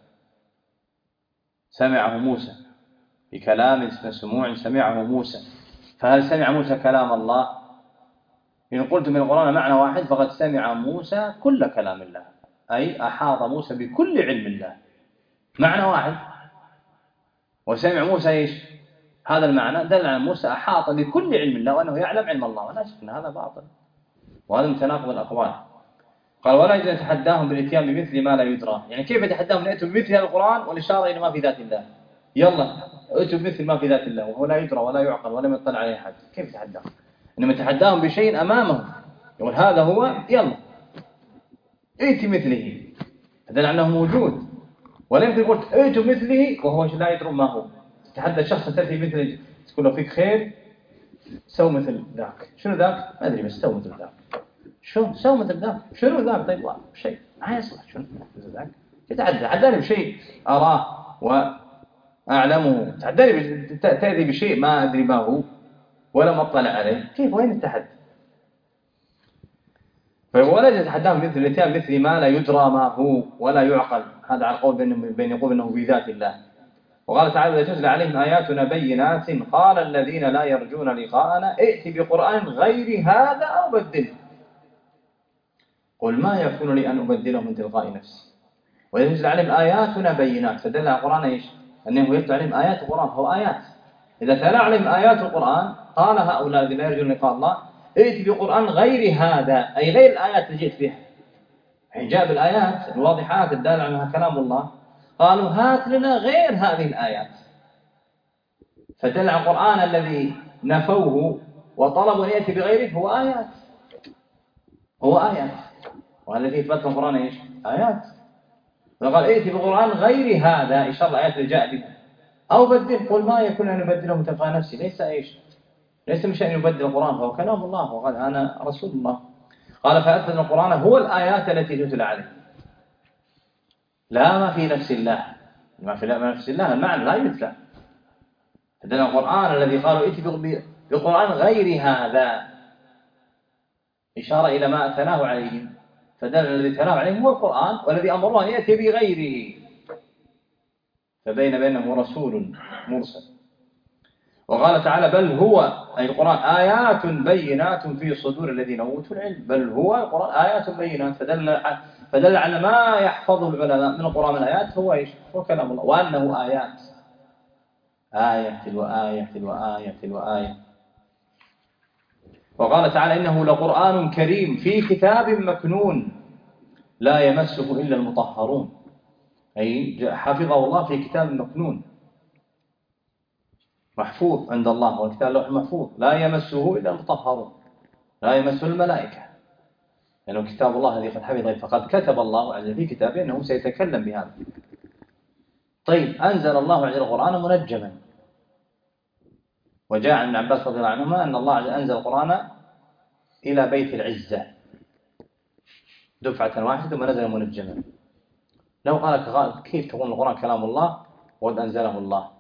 سمعه موسى بكلام مسموع سمعه موسى. فهل سمع موسى كلام الله؟ إن قلت من القرآن معنى واحد فقد سمع موسى كل كلام الله، أي أحاط موسى بكل علم الله، معنى واحد. وسمع موسى إيش؟ هذا المعنى دل على موسى أحاط بكل علم الله وأنه يعلم علم الله، ولا شك أن هذا باطل وهذا من تناقض الأقوال. قال ولا يجوز يتحداهم بالاتيان بمثل ما لا يدرى. يعني كيف يتحداهم أن يأتوا بمثل القرآن والإشارة إلى ما في ذات الله؟ يلا ائتوا بمثل ما في ذات الله وهو لا يدرى ولا يعقل ولا يطلع عليه أحد، كيف يتحداهم؟ إنما يتحداهم بشيء أمامهم، يقول هذا هو، يلا ائتي مثله، فدل على أنه موجود. ولا يمكن قلت ائتوا مثله وهو لا يدرون ما هو. تتحدى شخص تأتي مثله تقول له فيك خير سو مثل ذاك. شنو ذاك؟ ما أدري بس سو مثل ذاك. شو سو مثل ذاك؟ شنو ذاك؟ طيب شيء ما يصلح. شنو مثل ذاك؟ تتحداني بشيء أراه وأعلمه، تحداني تأتي بشيء ما أدري ما هو ولا أطلع عليه، كيف وين التحدي؟ فولا يتحداهم مثل الاتيان مثل ما لا يدرى ما هو ولا يعقل. هذا على القول بين يقول انه بذات الله. وقال تعالى اذا تتلى عليهم اياتنا بينات قال الذين لا يرجون لقاءنا ائت بقران غير هذا او بدله. قل ما يكون لي ان ابدله من تلقاء نفسي. واذا تتلى عليهم اياتنا بينات فدل على القران ايش؟ انه يتلى عليهم ايات القران، هو ايات. اذا تلا عليهم ايات القران قال هؤلاء الذين لا يرجون لقاء الله ائت بقرآن غير هذا، أي غير الآيات اللي جئت بها. جاء بالآيات الواضحات الدالة على أنها كلام الله، قالوا هات لنا غير هذه الآيات. فدل على القرآن الذي نفوه وطلبوا أن يأتي بغيره هو آيات، هو آيات. والذي يثبت القرآن إيش؟ آيات. فقال ائت بقرآن غير هذا، إشارة الآيات اللي جاء بها، أو بدل. قل ما يكون أن نبدله من تلقاء نفسي. ليس إيش؟ ليس من شأن يبدل القرآن، فهو كلام الله وقال أنا رسول الله. قال فأثبت القرآن هو الآيات التي تتلى عليه، لا ما في نفس الله. ما في نفس الله المعنى لا يتلى. فدل القرآن الذي قالوا ائت بقرآن غير هذا إشارة إلى ما أتناه عليهم، فدل الذي تناه عليهم هو القرآن والذي أمره أن يأتي بغيره، فبين بينه رسول مرسل. وقال تعالى بل هو أي القرآن آيات بينات في صدور الذين أوتوا العلم. بل هو القرآن آيات بينات، فدل على ما يحفظه العلماء من القرآن من الآيات هو إيش؟ هو كلام الله، وأنه آيات، آية تلو آية تلو آية تلو آية. وقال تعالى إنه لقرآن كريم في كتاب مكنون لا يمسه إلا المطهرون، أي حفظه الله في كتاب مكنون محفوظ عند الله، والكتاب اللوح المحفوظ لا يمسه إلا المطهرون، لا يمسه الملائكة، لأنه يعني كتاب الله الذي قد حفظه. فقد كتب الله عز وجل في كتابه أنه سيتكلم بهذا. طيب أنزل الله عز وجل القرآن منجما، وجاء عن ابن عباس رضي الله عنهما أن الله عز وجل أنزل القرآن إلى بيت العزة دفعة واحدة ثم نزل منجما. لو قالك غالب كيف تقول القرآن كلام الله وقد أنزله الله؟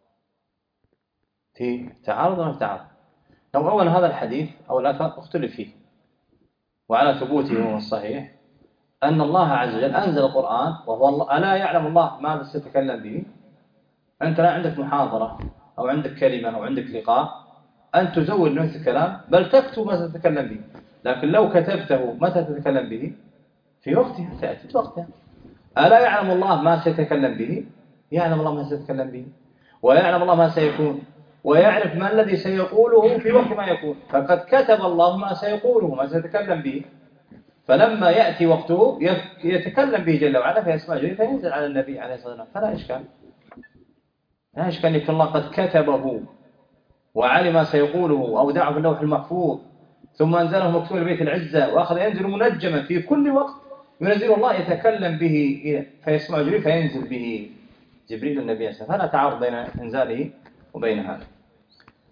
في تعارض ولا تعارض؟ لو أول هذا الحديث أو الأثر اختلف فيه، وعلى ثبوته هو الصحيح أن الله عز وجل أنزل القرآن وهو الله. ألا يعلم الله ماذا ستتكلم به؟ أنت لا عندك محاضرة أو عندك كلمة أو عندك لقاء أن تزود نفس الكلام، بل تكتب ما ستتكلم به. لكن لو كتبته متى تتكلم به؟ في وقتها، تأتي في وقتها. ألا يعلم الله ما سيتكلم به؟ يعلم الله ما سيتكلم به، ويعلم الله ما سيكون، ويعرف ما الذي سيقوله في وقت ما يكون. فقد كتب الله ما سيقوله ما سيتكلم به، فلما يأتي وقته يتكلم به جل وعلا فيسمع جل فينزل على النبي عليه الصلاة والسلام. فلا إشكال، لا إشكال يكون الله قد كتبه وعلم ما سيقوله وأودعه في اللوح المحفوظ، ثم أنزله مكتوب لبيت العزة وأخذ ينزل منجما في كل وقت ينزل الله يتكلم به فيسمع جبريل فينزل به جبريل النبي صلى الله عليه وسلم. فلا تعارض بين إنزاله وبين هذا.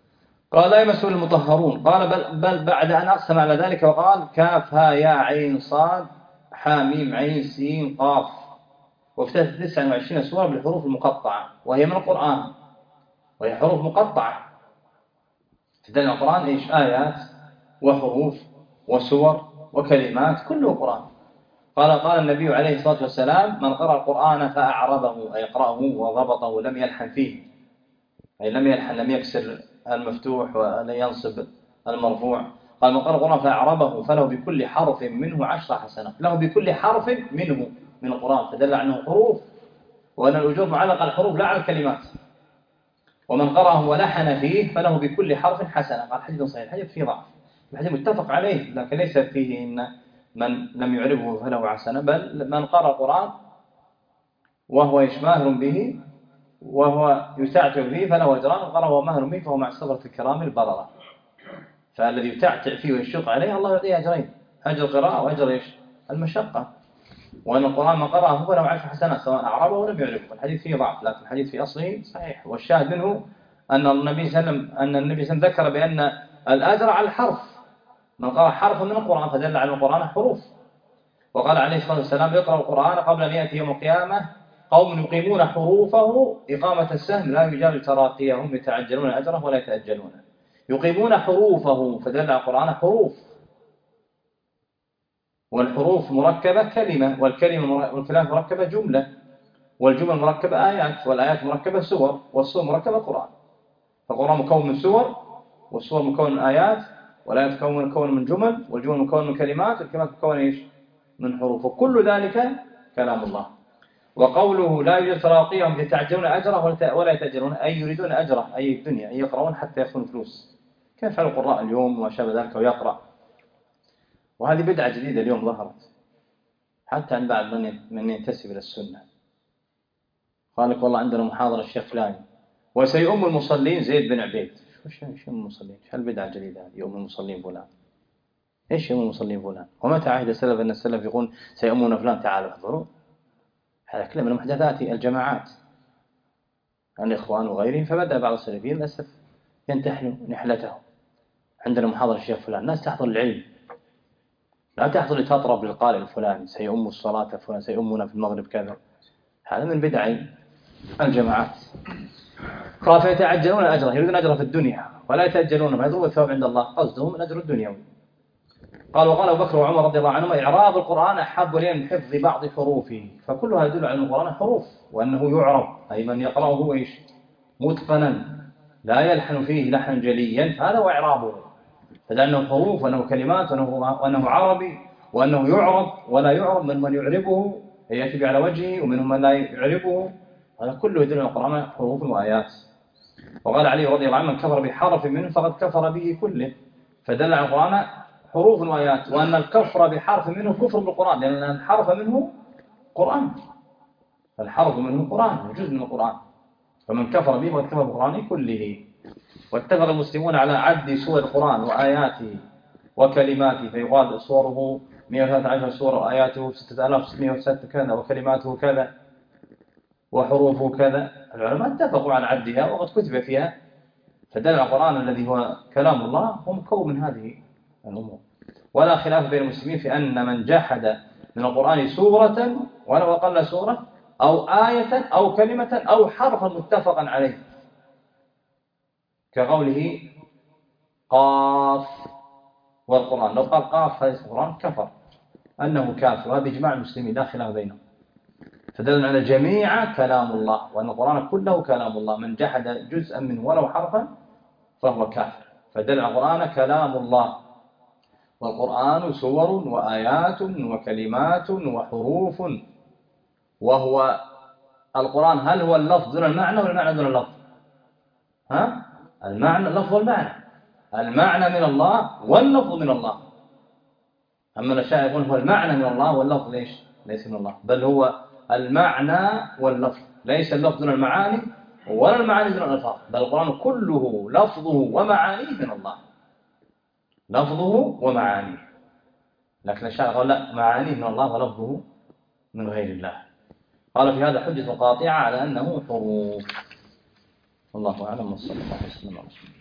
قال لا يمسه المطهرون. قال بل بعد أن أقسم على ذلك وقال كاف ها يا عين صاد حاميم عين سين قاف، وافتتح 29 سورة بالحروف المقطعة وهي من القرآن، وهي حروف مقطعة. تدل على القرآن إيش؟ آيات وحروف وسور وكلمات كله قرآن. قال النبي عليه الصلاة والسلام من قرأ القرآن فأعربه أي يقرأه وضبطه لم يلحن فيه، أي لم يلحن، لم يكسر المفتوح ولم ينصب المرفوع. قال من قرأ القرآن فأعربه فله بكل حرف منه 10 حسنات، له بكل حرف منه من القرآن، فدل عنه حروف، وأن الأجور معلقة على الحروف لا على الكلمات. ومن قرأه ولحن فيه فله بكل حرف حسنة. قال حديث صحيح، الحديث فيه ضعف، الحديث متفق عليه لكن ليس فيه إن من لم يعرفه فله حسنة، بل من قرأ القرآن وهو ماهر به وهو يتعتع به فله أجران، قرأ وهو ماهر به فهو مع الصبرة الكرام البررة. فالذي يتعتع فيه ويشق عليه الله يعطيه أجرين، أجر القراءة وأجر إيش؟ المشقة. وأن القرآن من قرأه فله 10 حسنات سواء أعربه ولم يعرفه. الحديث فيه ضعف لكن الحديث في أصله صحيح. والشاهد منه أن النبي صلى الله عليه وسلم ذكر بأن الأجر على الحرف، من قرأ حرف من القرآن فدل على القرآن حروف. وقال عليه الصلاة والسلام يقرأ القرآن قبل أن يأتي يوم القيامة قوم يقيمون حروفه إقامة السهم لا يجاوز تراقيهم يتعجلون أجره ولا يتأجلونه. يقيمون حروفه فدل على القرآن حروف، والحروف مركبة كلمة، والكلام مركبة جملة، والجمل مركبة آيات، والآيات مركبة سور، والسور مركبة قرآن. فالقرآن مكون من سور، والسور مكون من آيات، والآيات مكون من جمل، والجمل مكون من كلمات، والكلمات مكون إيش؟ من حروف. وكل ذلك كلام الله. وقوله لا يوجد تراقيهم يتعجلون أجره ولا يتأجلون أي يريدون أجره أي الدنيا، أي يقرؤون حتى يأخذون فلوس كيف يفعل القراء اليوم وما شابه ذلك ويقرأ. وهذه بدعة جديدة اليوم ظهرت حتى عند بعض من ينتسب إلى السنة. قال لك والله عندنا محاضرة الشيخ فلان وسيؤم المصلين زيد بن عبيد. شو المصلين؟ شو البدعة الجديدة هذه يؤم المصلين فلان؟ إيش يؤم المصلين فلان؟ ومتى عهد السلف أن السلف يقول سيؤمون فلان تعالوا احضروا؟ هذا كلام من محدثات الجماعات الإخوان وغيرهم. فبدأ بعض السلفيين للأسف ينتحلوا نحلته. عندنا محاضرة الشيخ فلان، الناس تحضر العلم لا تحضر لتطرب للقارئ الفلاني سيؤم الصلاة فلان سيؤمنا في المغرب كذا. هذا من بدع الجماعات. قال فيتعجلون أجره يريدون أجره في الدنيا ولا يتأجلون ما يطلب الثواب عند الله، قصدهم الأجر الدنيوي. قال وقال أبو بكر وعمر رضي الله عنهما إعراب القرآن أحب إلينا من حفظ بعض حروفه. فكلها يدل على أن القرآن حروف وأنه يعرب، أي من يقرأه هو إيش؟ متقنا لا يلحن فيه لحنا جليا، هذا هو إعرابه، فلأنه حروف وأنه كلمات وأنه عربي وأنه يعرب ولا يعرب، من يعربه يأتي على وجهه ومنهم من لا يعربه. هذا كله يدل على القرآن حروف وآيات. وقال علي رضي الله عنه من كفر بحرف منه فقد كفر به كله، فدل على القرآن حروف وآيات، وأن الكفر بحرف منه كفر بالقرآن لأن الحرف منه قرآن، الحرف منه قرآن جزء من القرآن، فمن كفر به فقد كفر بالقرآن كله. واتفق المسلمون على عد سور القرآن وآياته وكلماته، فيقال سوره 113 سورة وآياته 6606 كذا وكلماته كذا وحروفه كذا. العلماء اتفقوا على عدها وقد كتب فيها، فدل القرآن الذي هو كلام الله هو مكون من هذه الأمور. ولا خلاف بين المسلمين في أن من جحد من القرآن سورة ولو أقل سورة أو آية أو كلمة أو حرفا متفقا عليه كقوله قاف والقرآن، لو قال قاف هذا القرآن كفر أنه كافر، وهذا إجماع المسلمين لا خلاف بينهم. فدل على جميع كلام الله وأن القرآن كله كلام الله، من جحد جزءا منه ولو حرفا فهو كافر. فدل على القرآن كلام الله، والقرآن سور وآيات وكلمات وحروف. وهو القرآن هل هو اللفظ دون المعنى ولا المعنى دون اللفظ؟ المعنى اللفظ والمعنى، المعنى من الله واللفظ من الله. أما الأشاعرة يقول هو المعنى من الله واللفظ ليس من الله، بل هو المعنى واللفظ، ليس اللفظ دون المعاني ولا المعاني دون الألفاظ، بل القرآن كله لفظه ومعانيه من الله، لفظه ومعانيه. لكن الأشاعرة قال لا، معانيه من الله ولفظه من غير الله. قال في هذا حجة قاطعة على أنه حروف. الله أعلم وصلى الله وسلم على رسول الله.